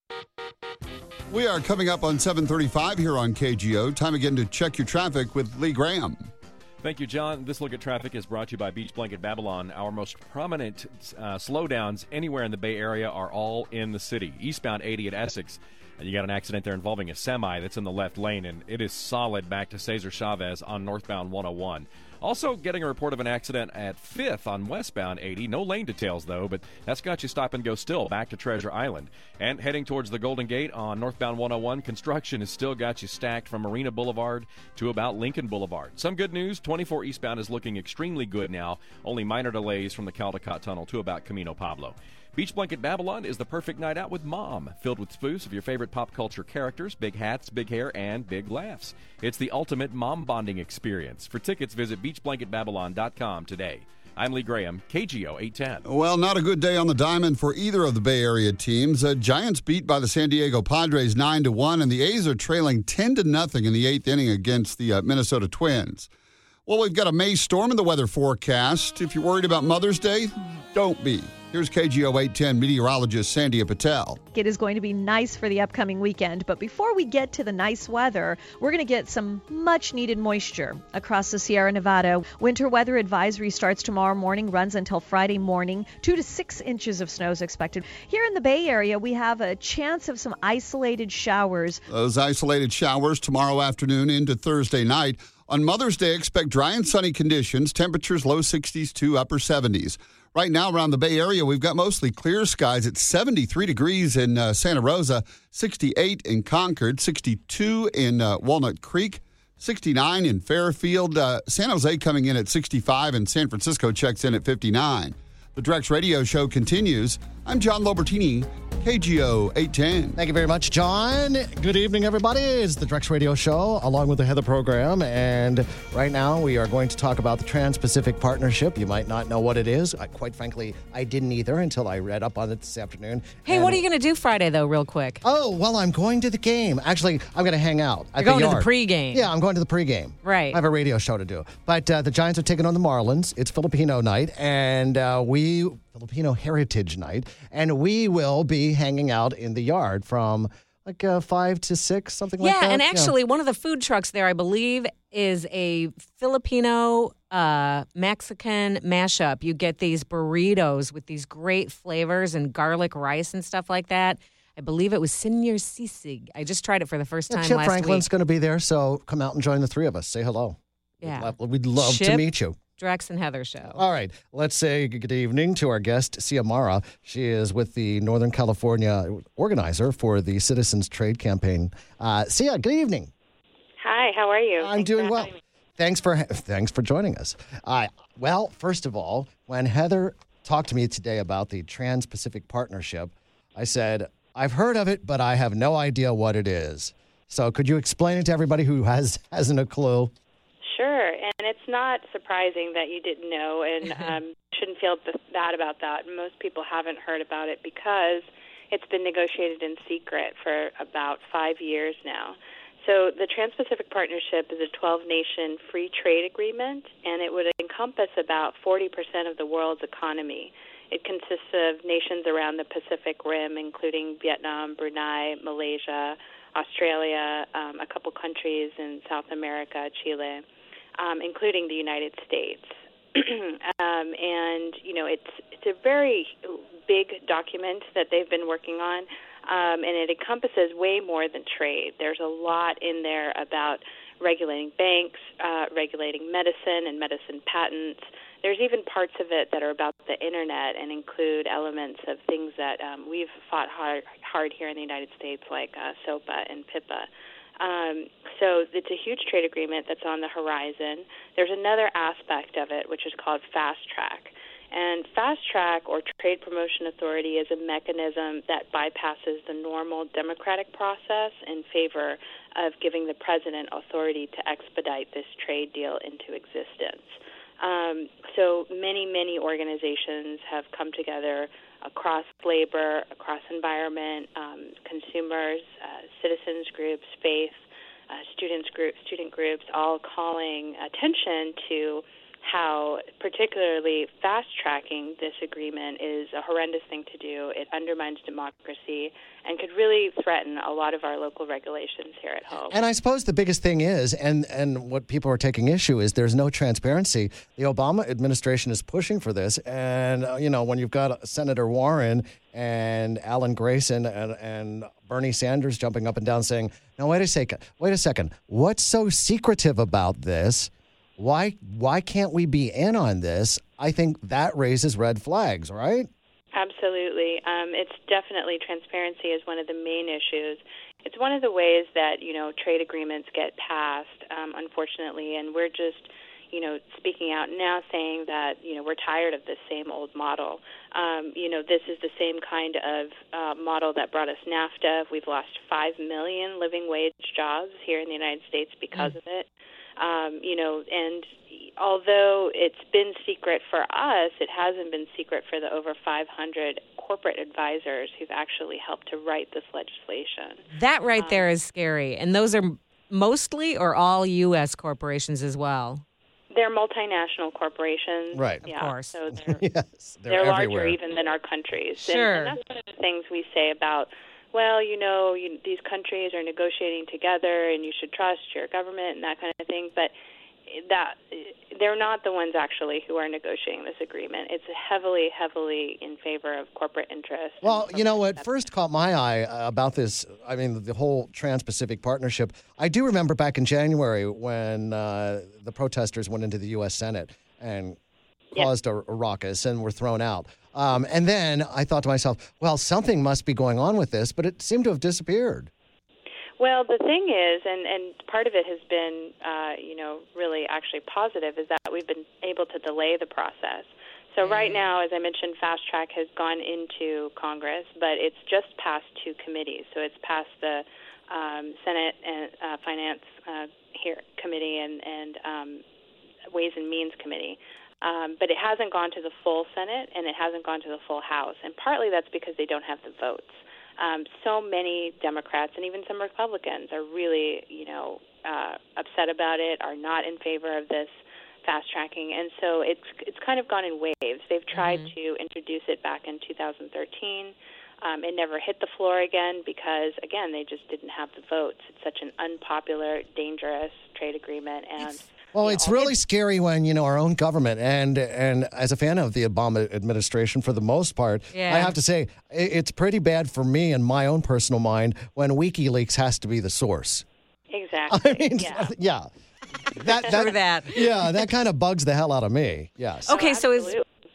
We are coming up on seven thirty-five here on K G O. Time again to check your traffic with Lee Graham. Thank you, John. This look at traffic is brought to you by Beach Blanket Babylon. Our most prominent uh, slowdowns anywhere in the Bay Area are all in the city. Eastbound eighty at Essex, and you got an accident there involving a semi that's in the left lane, and it is solid back to Cesar Chavez on northbound one oh one. Also getting a report of an accident at fifth on westbound eighty. No lane details, though, but that's got you stop and go still back to Treasure Island. And heading towards the Golden Gate on northbound one oh one, construction has still got you stacked from Marina Boulevard to about Lincoln Boulevard. Some good news, twenty-four eastbound is looking extremely good now. Only minor delays from the Caldecott Tunnel to about Camino Pablo. Beach Blanket Babylon is the perfect night out with Mom, filled with spoofs of your favorite pop culture characters, big hats, big hair, and big laughs. It's the ultimate mom bonding experience. For tickets, visit beach blanket babylon dot com today. I'm Lee Graham, K G O eight ten. Well, not a good day on the diamond for either of the Bay Area teams. Uh, Giants beat by the San Diego Padres nine to one, and the A's are trailing ten to nothing in the eighth inning against the uh, Minnesota Twins. Well, we've got a May storm in the weather forecast. If you're worried about Mother's Day, don't be. Here's K G O eight ten meteorologist Sandia Patel. It is going to be nice for the upcoming weekend, but before we get to the nice weather, we're going to get some much-needed moisture across the Sierra Nevada. Winter weather advisory starts tomorrow morning, runs until Friday morning. Two to six inches of snow is expected. Here in the Bay Area, we have a chance of some isolated showers. Those isolated showers tomorrow afternoon into Thursday night. On Mother's Day, expect dry and sunny conditions, temperatures low sixties to upper seventies. Right now around the Bay Area, we've got mostly clear skies at seventy-three degrees in uh, Santa Rosa, sixty-eight in Concord, sixty-two in uh, Walnut Creek, sixty-nine in Fairfield. Uh, San Jose coming in at sixty-five, and San Francisco checks in at fifty-nine. The Drex Radio Show continues. I'm John Lobertini, K G O eight ten. Thank you very much, John. Good evening, everybody. It's the Drex Radio Show, along with the Heather program. And right now, we are going to talk about the Trans-Pacific Partnership. You might not know what it is. I, quite frankly, I didn't either until I read up on it this afternoon. Hey, and what are you going to do Friday, though, real quick? Oh, well, I'm going to the game. Actually, I'm going to hang out at You're the going yard. to the pregame. Yeah, I'm going to the pregame. Right. I have a radio show to do. But uh, the Giants are taking on the Marlins. It's Filipino night, and uh, we... Filipino Heritage Night, and we will be hanging out in the yard from like uh, five to six, something like Yeah, that. and actually, one of the food trucks there, I believe, is a Filipino uh, Mexican mashup. You get these burritos with these great flavors and garlic rice and stuff like that. I believe it was Senor Sisig. I just tried it for the first Yeah, time Chip last Franklin's week. going to be there, so come out and join the three of us. Say hello. Yeah. We'd love, we'd love Chip, to meet you. Drex and Heather show. All right. Let's say good evening to our guest, Ciamara. She is with the Northern California organizer for the Citizens Trade Campaign. Uh, Cia, good evening. Hi, how are you? I'm Thanks doing for well. having me. Thanks for thanks for joining us. Uh, well, first of all, when Heather talked to me today about the Trans-Pacific Partnership, I said, I've heard of it, but I have no idea what it is. So could you explain it to everybody who has, hasn't a clue? Sure, and it's not surprising that you didn't know, and um, shouldn't feel b- bad about that. Most people haven't heard about it because it's been negotiated in secret for about five years now. So the Trans-Pacific Partnership is a twelve-nation free trade agreement, and it would encompass about forty percent of the world's economy. It consists of nations around the Pacific Rim, including Vietnam, Brunei, Malaysia, Australia, um, a couple countries in South America, Chile, um, including the United States. um, and you know it's it's a very big document that they've been working on, um, and it encompasses way more than trade. There's a lot in there about regulating banks, uh, regulating medicine and medicine patents. There's even parts of it that are about the Internet and include elements of things that um, we've fought hard, hard here in the United States, like uh, SOPA and PIPA. Um, so it's a huge trade agreement that's on the horizon. There's another aspect of it, which is called Fast Track. And Fast Track, or Trade Promotion Authority, is a mechanism that bypasses the normal democratic process in favor of giving the president authority to expedite this trade deal into existence. Um, so many, many organizations have come together across labor, across environment, um, consumers, uh, citizens groups, faith, uh, students group, student groups, all calling attention to how particularly fast-tracking this agreement is a horrendous thing to do. It undermines democracy and could really threaten a lot of our local regulations here at home. And I suppose the biggest thing is, and, and what people are taking issue is there's no transparency. The Obama administration is pushing for this. And, uh, you know, when you've got Senator Warren and Alan Grayson and, and Bernie Sanders jumping up and down saying, no, wait a second, wait a second. What's so secretive about this? Why why can't we be in on this? I think that raises red flags, right? Absolutely. Um, it's definitely transparency is one of the main issues. It's one of the ways that, you know, trade agreements get passed, um, unfortunately, and we're just, you know, speaking out now saying that, you know, we're tired of this same old model. Um, you know, this is the same kind of uh, model that brought us NAFTA. We've lost five million living wage jobs here in the United States because mm. of it. Um, you know, and although it's been secret for us, it hasn't been secret for the over five hundred corporate advisors who've actually helped to write this legislation. That right um, there is scary. And those are mostly or all U S corporations as well? They're multinational corporations. Right. Yeah, of course. So they're, yes, they're, they're larger everywhere. even than our countries. Sure. And, and that's one of the things we say about, well, you know, you, these countries are negotiating together and you should trust your government and that kind of thing. But that they're not the ones actually who are negotiating this agreement. It's heavily, heavily in favor of corporate interests. Well, you know what first caught my eye uh, about this, I mean, the whole Trans-Pacific Partnership, I do remember back in January when uh, the protesters went into the U S Senate and caused yep. a, a ruckus and were thrown out. Um, and then I thought to myself, well, something must be going on with this, but it seemed to have disappeared. Well, the thing is, and, and part of it has been, uh, you know, really actually positive, is that we've been able to delay the process. So mm-hmm. right now, as I mentioned, Fast Track has gone into Congress, but it's just passed two committees. So it's passed the um, Senate and uh, Finance uh, here Committee and, and um, Ways and Means Committee. Um, but it hasn't gone to the full Senate, and it hasn't gone to the full House. And partly that's because they don't have the votes. Um, so many Democrats and even some Republicans are really, you know, uh, upset about it, are not in favor of this fast tracking. And so it's it's kind of gone in waves. They've tried mm-hmm. to introduce it back in two thousand thirteen. Um, it never hit the floor again because, again, they just didn't have the votes. It's such an unpopular, dangerous trade agreement. And it's- Well, it's really scary when, you know, our own government, and and as a fan of the Obama administration for the most part, yeah. I have to say it's pretty bad for me in my own personal mind when WikiLeaks has to be the source. Exactly. I mean, yeah. yeah. That, True that. Yeah, that kind of bugs the hell out of me. Yes. Okay, Oh, so is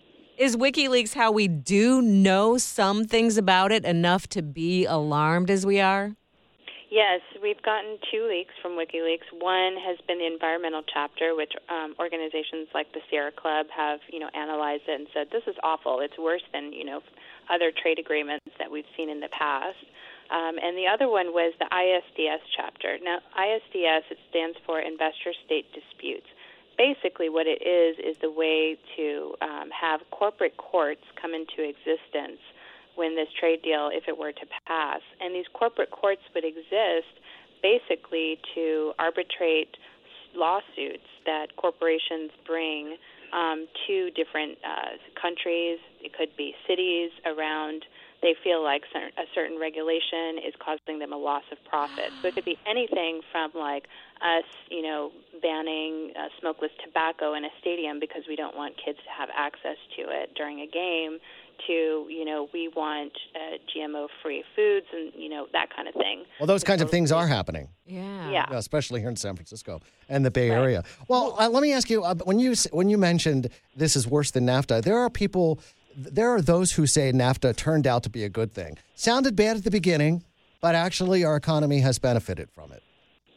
is WikiLeaks how we do know some things about it enough to be alarmed as we are? Yes, we've gotten two leaks from WikiLeaks. One has been the environmental chapter, which um, organizations like the Sierra Club have, you know, analyzed it and said, this is awful. It's worse than, you know, other trade agreements that we've seen in the past. Um, and the other one was the I S D S chapter. Now, I S D S, it stands for Investor-State Disputes. Basically what it is is the way to um, have corporate courts come into existence when this trade deal, if it were to pass. And these corporate courts would exist basically to arbitrate lawsuits that corporations bring um, to different uh, countries. It could be cities around they feel like cer- a certain regulation is causing them a loss of profit. So it could be anything from like us, you know, banning uh, smokeless tobacco in a stadium because we don't want kids to have access to it during a game, to, you know, we want uh, G M O-free foods and, you know, that kind of thing. Well, those kinds of things are happening. Yeah. Yeah, especially here in San Francisco and the Bay Area. Well, uh, let me ask you, uh, when you when you mentioned this is worse than NAFTA, there are people, there are those who say NAFTA turned out to be a good thing. Sounded bad at the beginning, but actually our economy has benefited from it.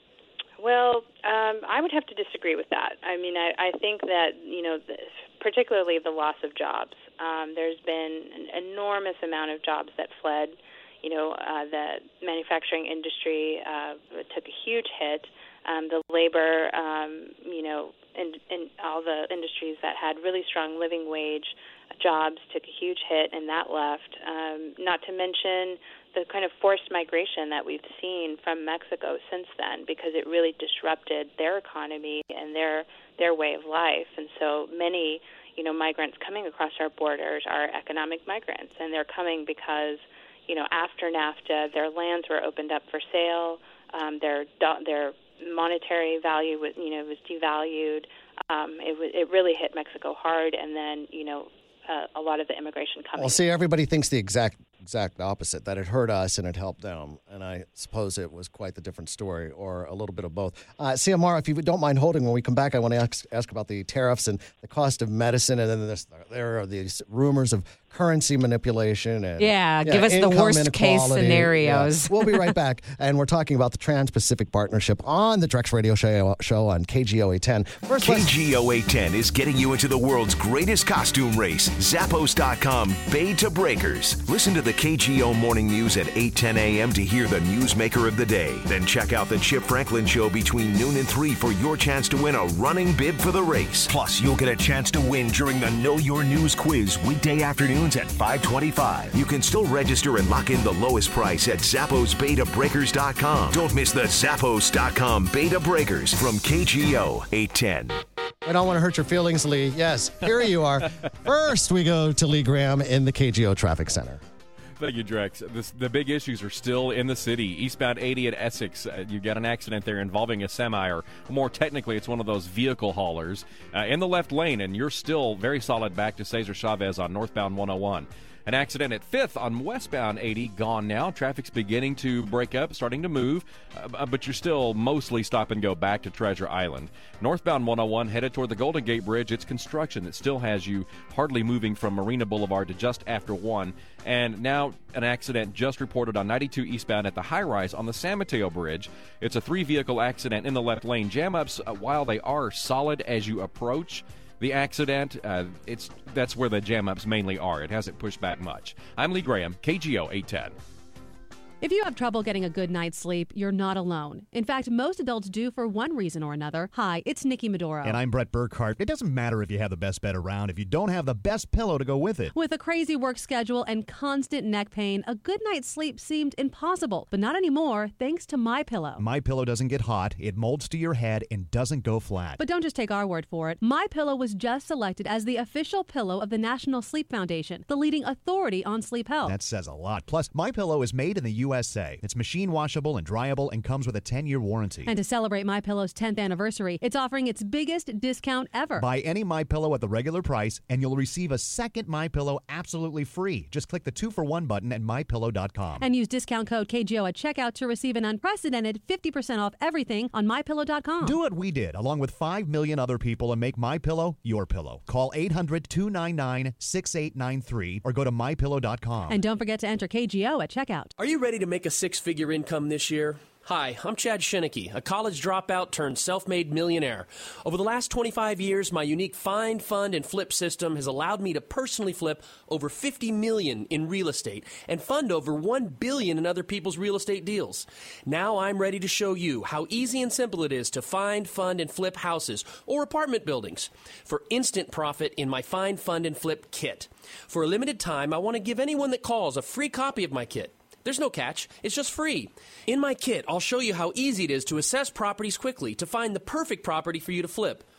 Well, um, I would have to disagree with that. I mean, I, I think that, you know, the, particularly the loss of jobs. Um, there's been an enormous amount of jobs that fled. You know, uh, the manufacturing industry uh, took a huge hit. Um, the labor, um, you know, and, and all the industries that had really strong living wage jobs took a huge hit, and that left. Um, not to mention the kind of forced migration that we've seen from Mexico since then, because it really disrupted their economy and their their way of life. And so many, you know, migrants coming across our borders are economic migrants, and they're coming because, you know, after NAFTA, their lands were opened up for sale, um, their their monetary value was, you know, was devalued. Um, it was, it really hit Mexico hard, and then, you know, uh, a lot of the immigration coming. Well, see, everybody thinks the exact exact opposite, that it hurt us and it helped them. And I suppose it was quite the different story, or a little bit of both. Uh, Xiomara, if you don't mind holding, when we come back, I want to ask, ask about the tariffs and the cost of medicine. And then there's, there are these rumors of currency manipulation. And, yeah, give us the worst case scenarios. Yeah. We'll be right back. And we're talking about the Trans-Pacific Partnership on the Drex Radio show, show on K G O eight ten. First, K G O eight ten is getting you into the world's greatest costume race, Zappos dot com Bay to Breakers. Listen to the K G O Morning News at eight ten a.m. to hear the newsmaker of the day. Then check out the Chip Franklin Show between noon and three for your chance to win a running bib for the race. Plus, you'll get a chance to win during the Know Your News quiz weekday afternoons at five twenty-five. You can still register and lock in the lowest price at Zappos Bay to Breakers dot com. Don't miss the Zappos dot com Bay to Breakers from K G O eight ten. I don't want to hurt your feelings, Lee. Yes, here you are. First, we go to Lee Graham in the K G O Traffic Center. Thank you, Drex. This, the big issues are still in the city. Eastbound eighty at Essex, uh, you got an accident there involving a semi, or more technically, it's one of those vehicle haulers uh, in the left lane, and you're still very solid back to Cesar Chavez on northbound one oh one. An accident at fifth on westbound eighty, gone now. Traffic's beginning to break up, starting to move, uh, but you're still mostly stop and go back to Treasure Island. Northbound one oh one headed toward the Golden Gate Bridge. It's construction that still has you hardly moving from Marina Boulevard to just after one. And now an accident just reported on ninety-two eastbound at the high-rise on the San Mateo Bridge. It's a three-vehicle accident in the left lane. Jam-ups, uh, while they are solid as you approach the accident, uh, it's that's where the jam-ups mainly are. It hasn't pushed back much. I'm Lee Graham, K G O eight ten. If you have trouble getting a good night's sleep, you're not alone. In fact, most adults do for one reason or another. Hi, it's Nikki Medoro. And I'm Brett Burkhart. It doesn't matter if you have the best bed around if you don't have the best pillow to go with it. With a crazy work schedule and constant neck pain, a good night's sleep seemed impossible. But not anymore, thanks to MyPillow. MyPillow doesn't get hot, it molds to your head, and doesn't go flat. But don't just take our word for it. MyPillow was just selected as the official pillow of the National Sleep Foundation, the leading authority on sleep health. That says a lot. Plus, MyPillow is made in the U S A. It's machine washable and dryable and comes with a ten-year warranty. And to celebrate MyPillow's tenth anniversary, it's offering its biggest discount ever. Buy any MyPillow at the regular price, and you'll receive a second MyPillow absolutely free. Just click the two for one button at my pillow dot com. And use discount code K G O at checkout to receive an unprecedented fifty percent off everything on my pillow dot com. Do what we did, along with five million other people, and make MyPillow your pillow. Call eight hundred, two nine nine, six eight nine three or go to my pillow dot com. And don't forget to enter K G O at checkout. Are you ready to make a six-figure income this year? Hi, I'm Chad Shinnicky, a college dropout turned self-made millionaire. Over the last twenty-five years, my unique find, fund, and flip system has allowed me to personally flip over fifty million dollars in real estate and fund over one billion dollars in other people's real estate deals. Now I'm ready to show you how easy and simple it is to find, fund, and flip houses or apartment buildings for instant profit in my Find, Fund, and Flip kit. For a limited time, I want to give anyone that calls a free copy of my kit. There's no catch. It's just free. In my kit, I'll show you how easy it is to assess properties quickly, to find the perfect property for you to flip.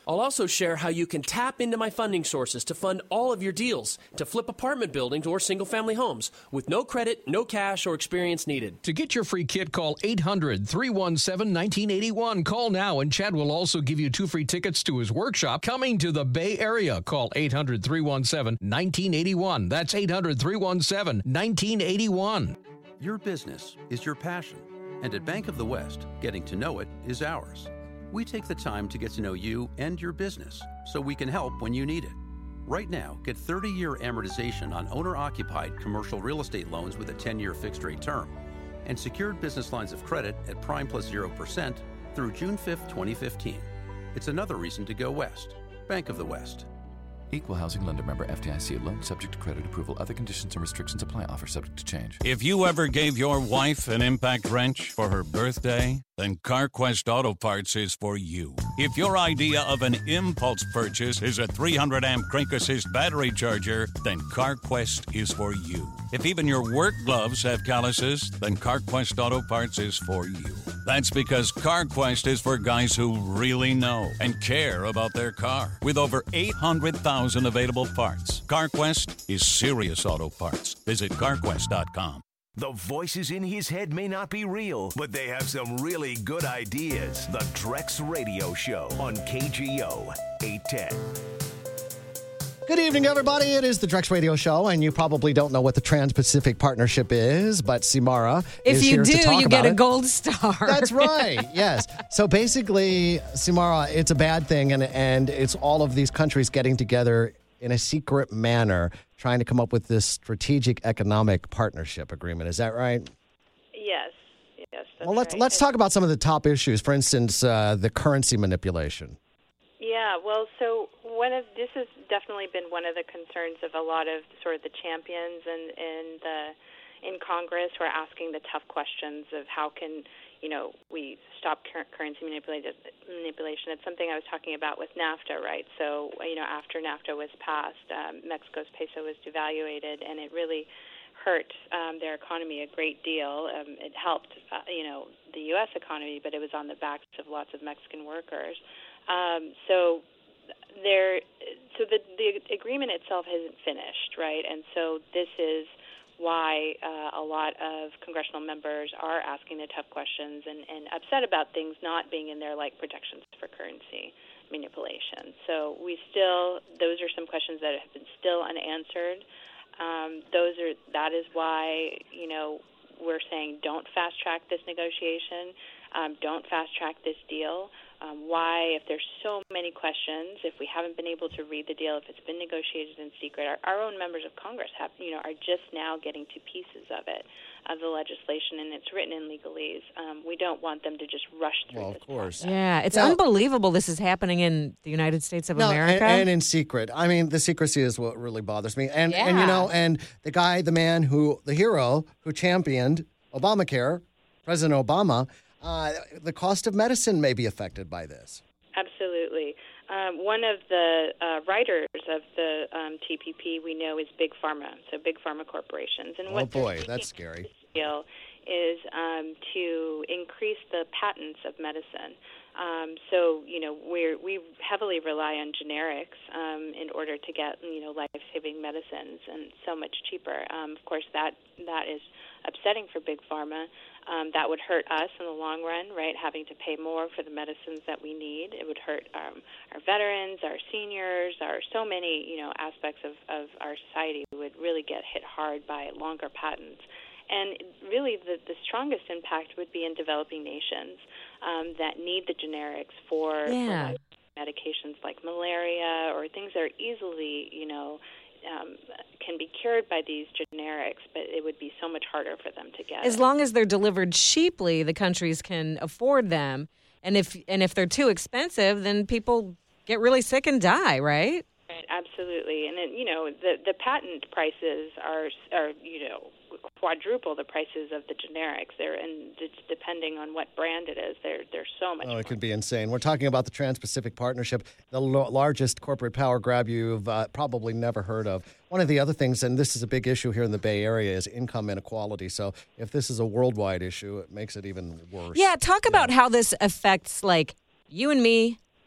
I'll also share how you can tap into my funding sources to fund all of your deals, to flip apartment buildings or single-family homes, with no credit, no cash, or experience needed. To get your free kit, call eight hundred, three one seven, one nine eight one. Call now, and Chad will also give you two free tickets to his workshop coming to the Bay Area. Call eight hundred, three one seven, one nine eight one. That's eight hundred, three one seven, one nine eight one. Your business is your passion, and at Bank of the West, getting to know it is ours. We take the time to get to know you and your business so we can help when you need it. Right now, get thirty-year amortization on owner-occupied commercial real estate loans with a ten-year fixed-rate term and secured business lines of credit at prime plus zero percent through June fifth, twenty fifteen. It's another reason to go West. Bank of the West. Equal housing lender, member F D I C. Loan subject to credit approval. Other conditions and restrictions apply. Offer subject to change. If you ever gave your wife an impact wrench for her birthday, then CarQuest Auto Parts is for you. If your idea of an impulse purchase is a three hundred amp crank assist battery charger, then CarQuest is for you. If even your work gloves have calluses, then CarQuest Auto Parts is for you. That's because CarQuest is for guys who really know and care about their car. With over eight hundred thousand available parts, CarQuest is serious auto parts. Visit carquest dot com. The voices in his head may not be real, but they have some really good ideas. The Drex Radio Show on K G O eight ten. Good evening, everybody. It is the Drex Radio Show, and you probably don't know what the Trans-Pacific Partnership is, but Simara if is you here do, to talk you about get a it. gold star. That's right. Yes. So basically, Simara, it's a bad thing, and and it's all of these countries getting together in a secret manner, trying to come up with this strategic economic partnership agreement. Is that right? Yes. Yes. That's Well, let's right. let's talk about some of the top issues. For instance, uh, the currency manipulation. Yeah, well, so one of this has definitely been one of the concerns of a lot of sort of the champions and in the in Congress who are asking the tough questions of how can you know we stop cur- currency manipulation. Manipulation. It's something I was talking about with NAFTA, right? So you know after NAFTA was passed, um, Mexico's peso was devaluated, and it really hurt um, their economy a great deal. Um, it helped uh, you know the U S economy, but it was on the backs of lots of Mexican workers. Um, so there, so the the agreement itself hasn't finished, right? And so this is why uh, a lot of congressional members are asking the tough questions and, and upset about things not being in there, like protections for currency manipulation. So we still, those are some questions that have been still unanswered. Um, those are that is why you know we're saying don't fast track this negotiation, um, don't fast track this deal. Um, why, if there's so many questions, if we haven't been able to read the deal, if it's been negotiated in secret, our, our own members of Congress have, you know, are just now getting to pieces of it, of the legislation, and it's written in legalese. Um, we don't want them to just rush through Well, this of course. process. Yeah, it's Now- unbelievable this is happening in the United States of No, and, America. and in secret. I mean, the secrecy is what really bothers me. And and you Yeah. know, and the guy, the man who, the hero who championed Obamacare, President Obama, uh, the cost of medicine may be affected by this. Absolutely. Um, one of the uh, writers of the um, T P P we know is Big Pharma, so Big Pharma corporations. And Oh what they're boy, seeking that's scary. in this deal is um, to increase the patents of medicine. Um, so, you know, we're, we heavily rely on generics um, in order to get, you know, life-saving medicines, and so much cheaper. Um, of course, that that is upsetting for Big Pharma. Um, that would hurt us in the long run, right, having to pay more for the medicines that we need. It would hurt um, our veterans, our seniors, our so many, you know, aspects of, of our society would really get hit hard by longer patents. And really the, the strongest impact would be in developing nations um, that need the generics for, Yeah. for medications like malaria or things that are easily, you know, Um, can be cured by these generics, but it would be so much harder for them to get. As it. long as they're delivered cheaply, the countries can afford them. And if and if they're too expensive, then people get really sick and die, right? Right, absolutely. And then, you know, the the patent prices are are you know quadruple the prices of the generics. They're and it's depending on what brand it is, they're they're so much. Oh, it could be insane. We're talking about the Trans-Pacific Partnership, the lo- largest corporate power grab you've uh, probably never heard of. One of the other things, and this is a big issue here in the Bay Area, is income inequality. So if this is a worldwide issue, it makes it even worse. Yeah, talk about how this affects like you and me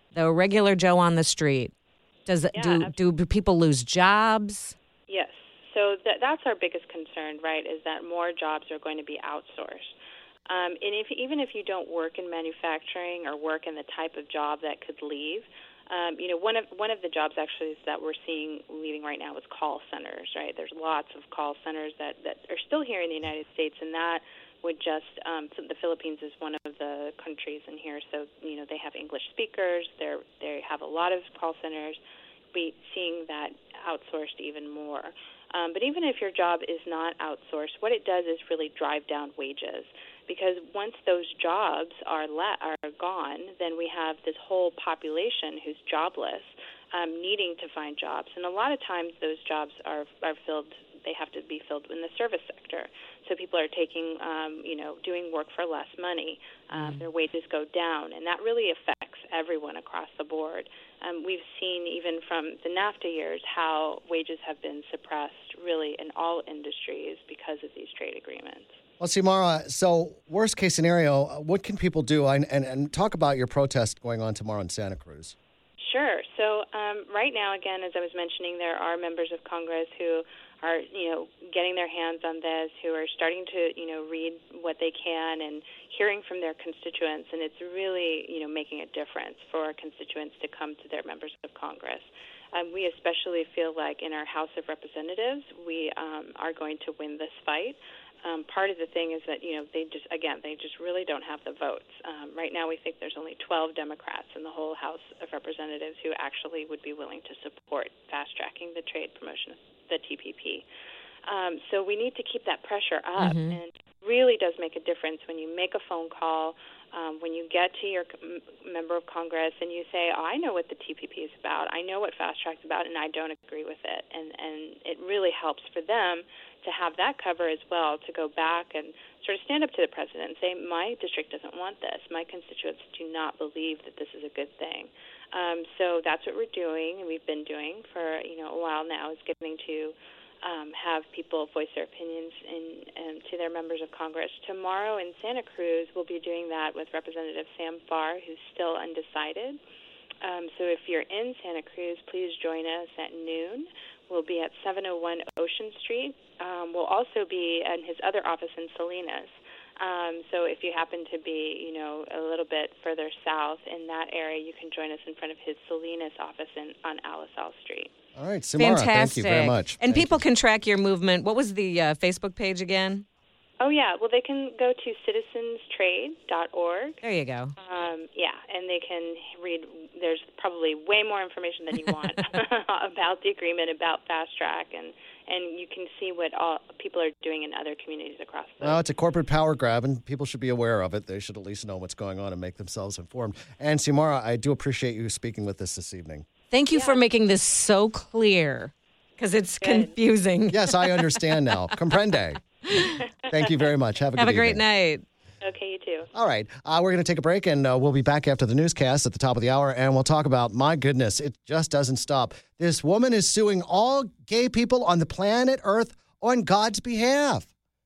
the regular Joe on the street? Does it, Yeah, do do people lose jobs? Yes. So th- that's our biggest concern, right, is that more jobs are going to be outsourced. Um, and if, even if you don't work in manufacturing or work in the type of job that could leave, um, you know, one of one of the jobs actually that we're seeing leaving right now is call centers, right? There's lots of call centers that, that are still here in the United States, and that would just, um, so the Philippines is one of the countries in here, so, you know, they have English speakers, they're, they have a lot of call centers. We seeing that outsourced even more. Um, but even if your job is not outsourced, what it does is really drive down wages, because once those jobs are le- are gone, then we have this whole population who's jobless, um, needing to find jobs. And a lot of times those jobs are are filled, they have to be filled in the service sector. So people are taking, um, you know, doing work for less money. Um, mm-hmm. Their wages go down, and that really affects everyone across the board. Um, we've seen even from the NAFTA years how wages have been suppressed really in all industries because of these trade agreements. Well, Xiomara, so worst case scenario, what can people do? And, and, and talk about your protest going on tomorrow in Santa Cruz. Sure. So um, right now, again, as I was mentioning, there are members of Congress who are, you know, getting their hands on this, who are starting to, you know, read what they can and hearing from their constituents. And it's really, you know, making a difference for our constituents to come to their members of Congress. Um, we especially feel like in our House of Representatives, we um, are going to win this fight. Um, part of the thing is that, you know, they just, again, they just really don't have the votes. Um, right now we think there's only twelve Democrats in the whole House of Representatives who actually would be willing to support fast-tracking the trade promotion, the T P P. Um, so we need to keep that pressure up, mm-hmm. and it really does make a difference when you make a phone call, um, when you get to your m- member of Congress and you say, oh, I know what the T P P is about, I know what fast-track's about, and I don't agree with it. And, and it really helps for them to have that cover as well, to go back and sort of stand up to the president and say, my district doesn't want this. My constituents do not believe that this is a good thing. Um, so that's what we're doing, and we've been doing for, you know, a while now, is getting to um, have people voice their opinions in, in, to their members of Congress. Tomorrow in Santa Cruz, we'll be doing that with Representative Sam Farr, who's still undecided. Um, so if you're in Santa Cruz, please join us at noon. We'll be at seven oh one Ocean Street. Um, we'll also be in his other office in Salinas. Um, so if you happen to be, you know, a little bit further south in that area, you can join us in front of his Salinas office in, on Alisal Street. All right, Xiomara, thank you very much. And thank people you. can track your movement. What was the uh, Facebook page again? Oh, yeah. Well, they can go to citizens trade dot org. There you go. Um, yeah, and they can read. There's probably way more information than you want about the agreement, about Fast Track, and, and you can see what all people are doing in other communities across the Well, it's a corporate power grab, and people should be aware of it. They should at least know what's going on and make themselves informed. And, Xiomara, I do appreciate you speaking with us this evening. Thank you yeah. for making this so clear, because it's Good. confusing. Yes, I understand now. Comprende. Thank you very much. Have a Have good a great evening. night. Okay, you too. All right. Uh, we're going to take a break, and uh, we'll be back after the newscast at the top of the hour, and we'll talk about, my goodness, it just doesn't stop. This woman is suing all gay people on the planet Earth on God's behalf.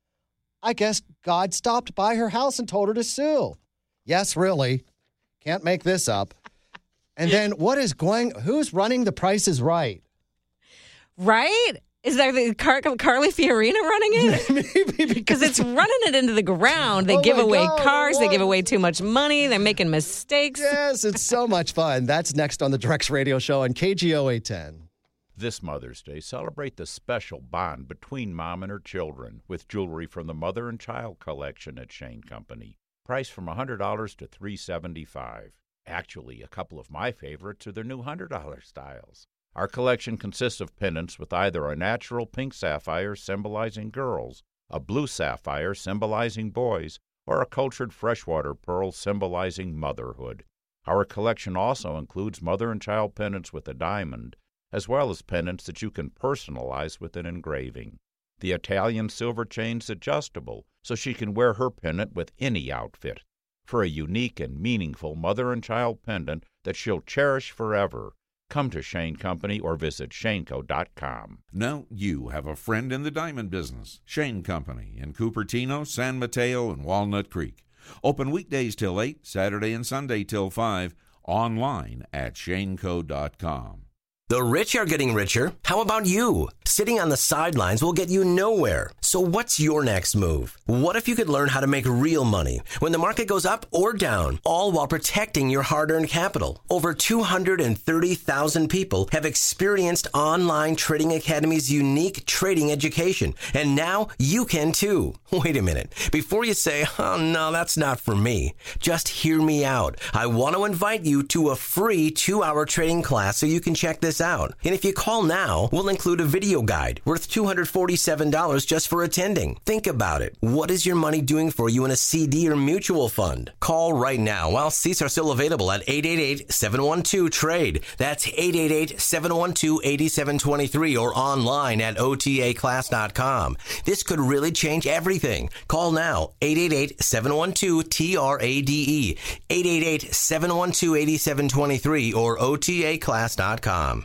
I guess God stopped by her house and told her to sue. Yes, really. Can't make this up. And then what is going, who's running The Price is Right? Right? Is there the Car- Carly Fiorina running it? Maybe because it's running it into the ground. They Oh give my away God, cars. They what? give away too much money. They're making mistakes. Yes, it's so much fun. That's next on the Drex Radio Show on K G O eight ten. This Mother's Day, celebrate the special bond between mom and her children with jewelry from the Mother and Child Collection at Shane Company. Price from one hundred dollars to three hundred seventy-five dollars. Actually, a couple of my favorites are their new one hundred dollars styles. Our collection consists of pendants with either a natural pink sapphire symbolizing girls, a blue sapphire symbolizing boys, or a cultured freshwater pearl symbolizing motherhood. Our collection also includes mother and child pendants with a diamond, as well as pendants that you can personalize with an engraving. The Italian silver chain's adjustable, so she can wear her pendant with any outfit. For a unique and meaningful mother and child pendant that she'll cherish forever, come to Shane Company or visit shaneco dot com. Now you have a friend in the diamond business. Shane Company in Cupertino, San Mateo, and Walnut Creek. Open weekdays till eight, Saturday and Sunday till five. online at shane co dot com. The rich are getting richer. How about you? Sitting on the sidelines will get you nowhere. So what's your next move? What if you could learn how to make real money when the market goes up or down, all while protecting your hard-earned capital? Over two hundred thirty thousand people have experienced Online Trading Academy's unique trading education, and now you can too. Wait a minute. Before you say, oh no, that's not for me, just hear me out. I want to invite you to a free two-hour trading class so you can check this out. And if you call now, we'll include a video guide worth two hundred forty-seven dollars just for attending. Think about it. What is your money doing for you in a C D or mutual fund? Call right now while seats are still available at eight eight eight, seven one two, TRADE. That's eight eight eight, seven one two, eight seven two three or online at O T A class dot com. This could really change everything. Call now, eight eight eight, seven one two, T R A D E, eight eight eight, seven one two, eight seven two three or O T A class dot com.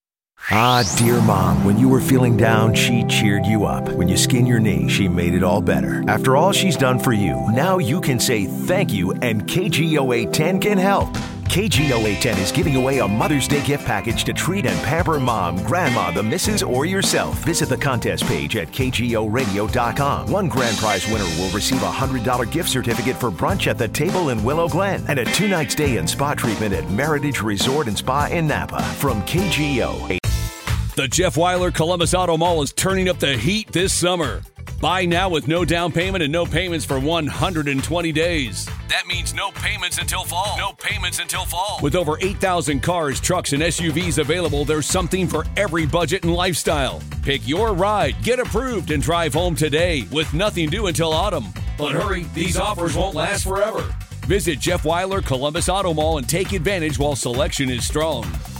Ah, dear mom, when you were feeling down, she cheered you up. When you skinned your knee, she made it all better. After all she's done for you, now you can say thank you, and K G O A ten can help. K G O A ten is giving away a Mother's Day gift package to treat and pamper mom, grandma, the missus, or yourself. Visit the contest page at K G O radio dot com. One grand prize winner will receive a one hundred dollars gift certificate for brunch at the table in Willow Glen and a two-night stay and spa treatment at Meritage Resort and Spa in Napa. From K G O A. The Jeff Weiler Columbus Auto Mall is turning up the heat this summer. Buy now with no down payment and no payments for one hundred twenty days. That means no payments until fall. No payments until fall. With over eight thousand cars, trucks, and S U Vs available, there's something for every budget and lifestyle. Pick your ride, get approved, and drive home today with nothing due until autumn. But hurry, these offers won't last forever. Visit Jeff Weiler Columbus Auto Mall and take advantage while selection is strong.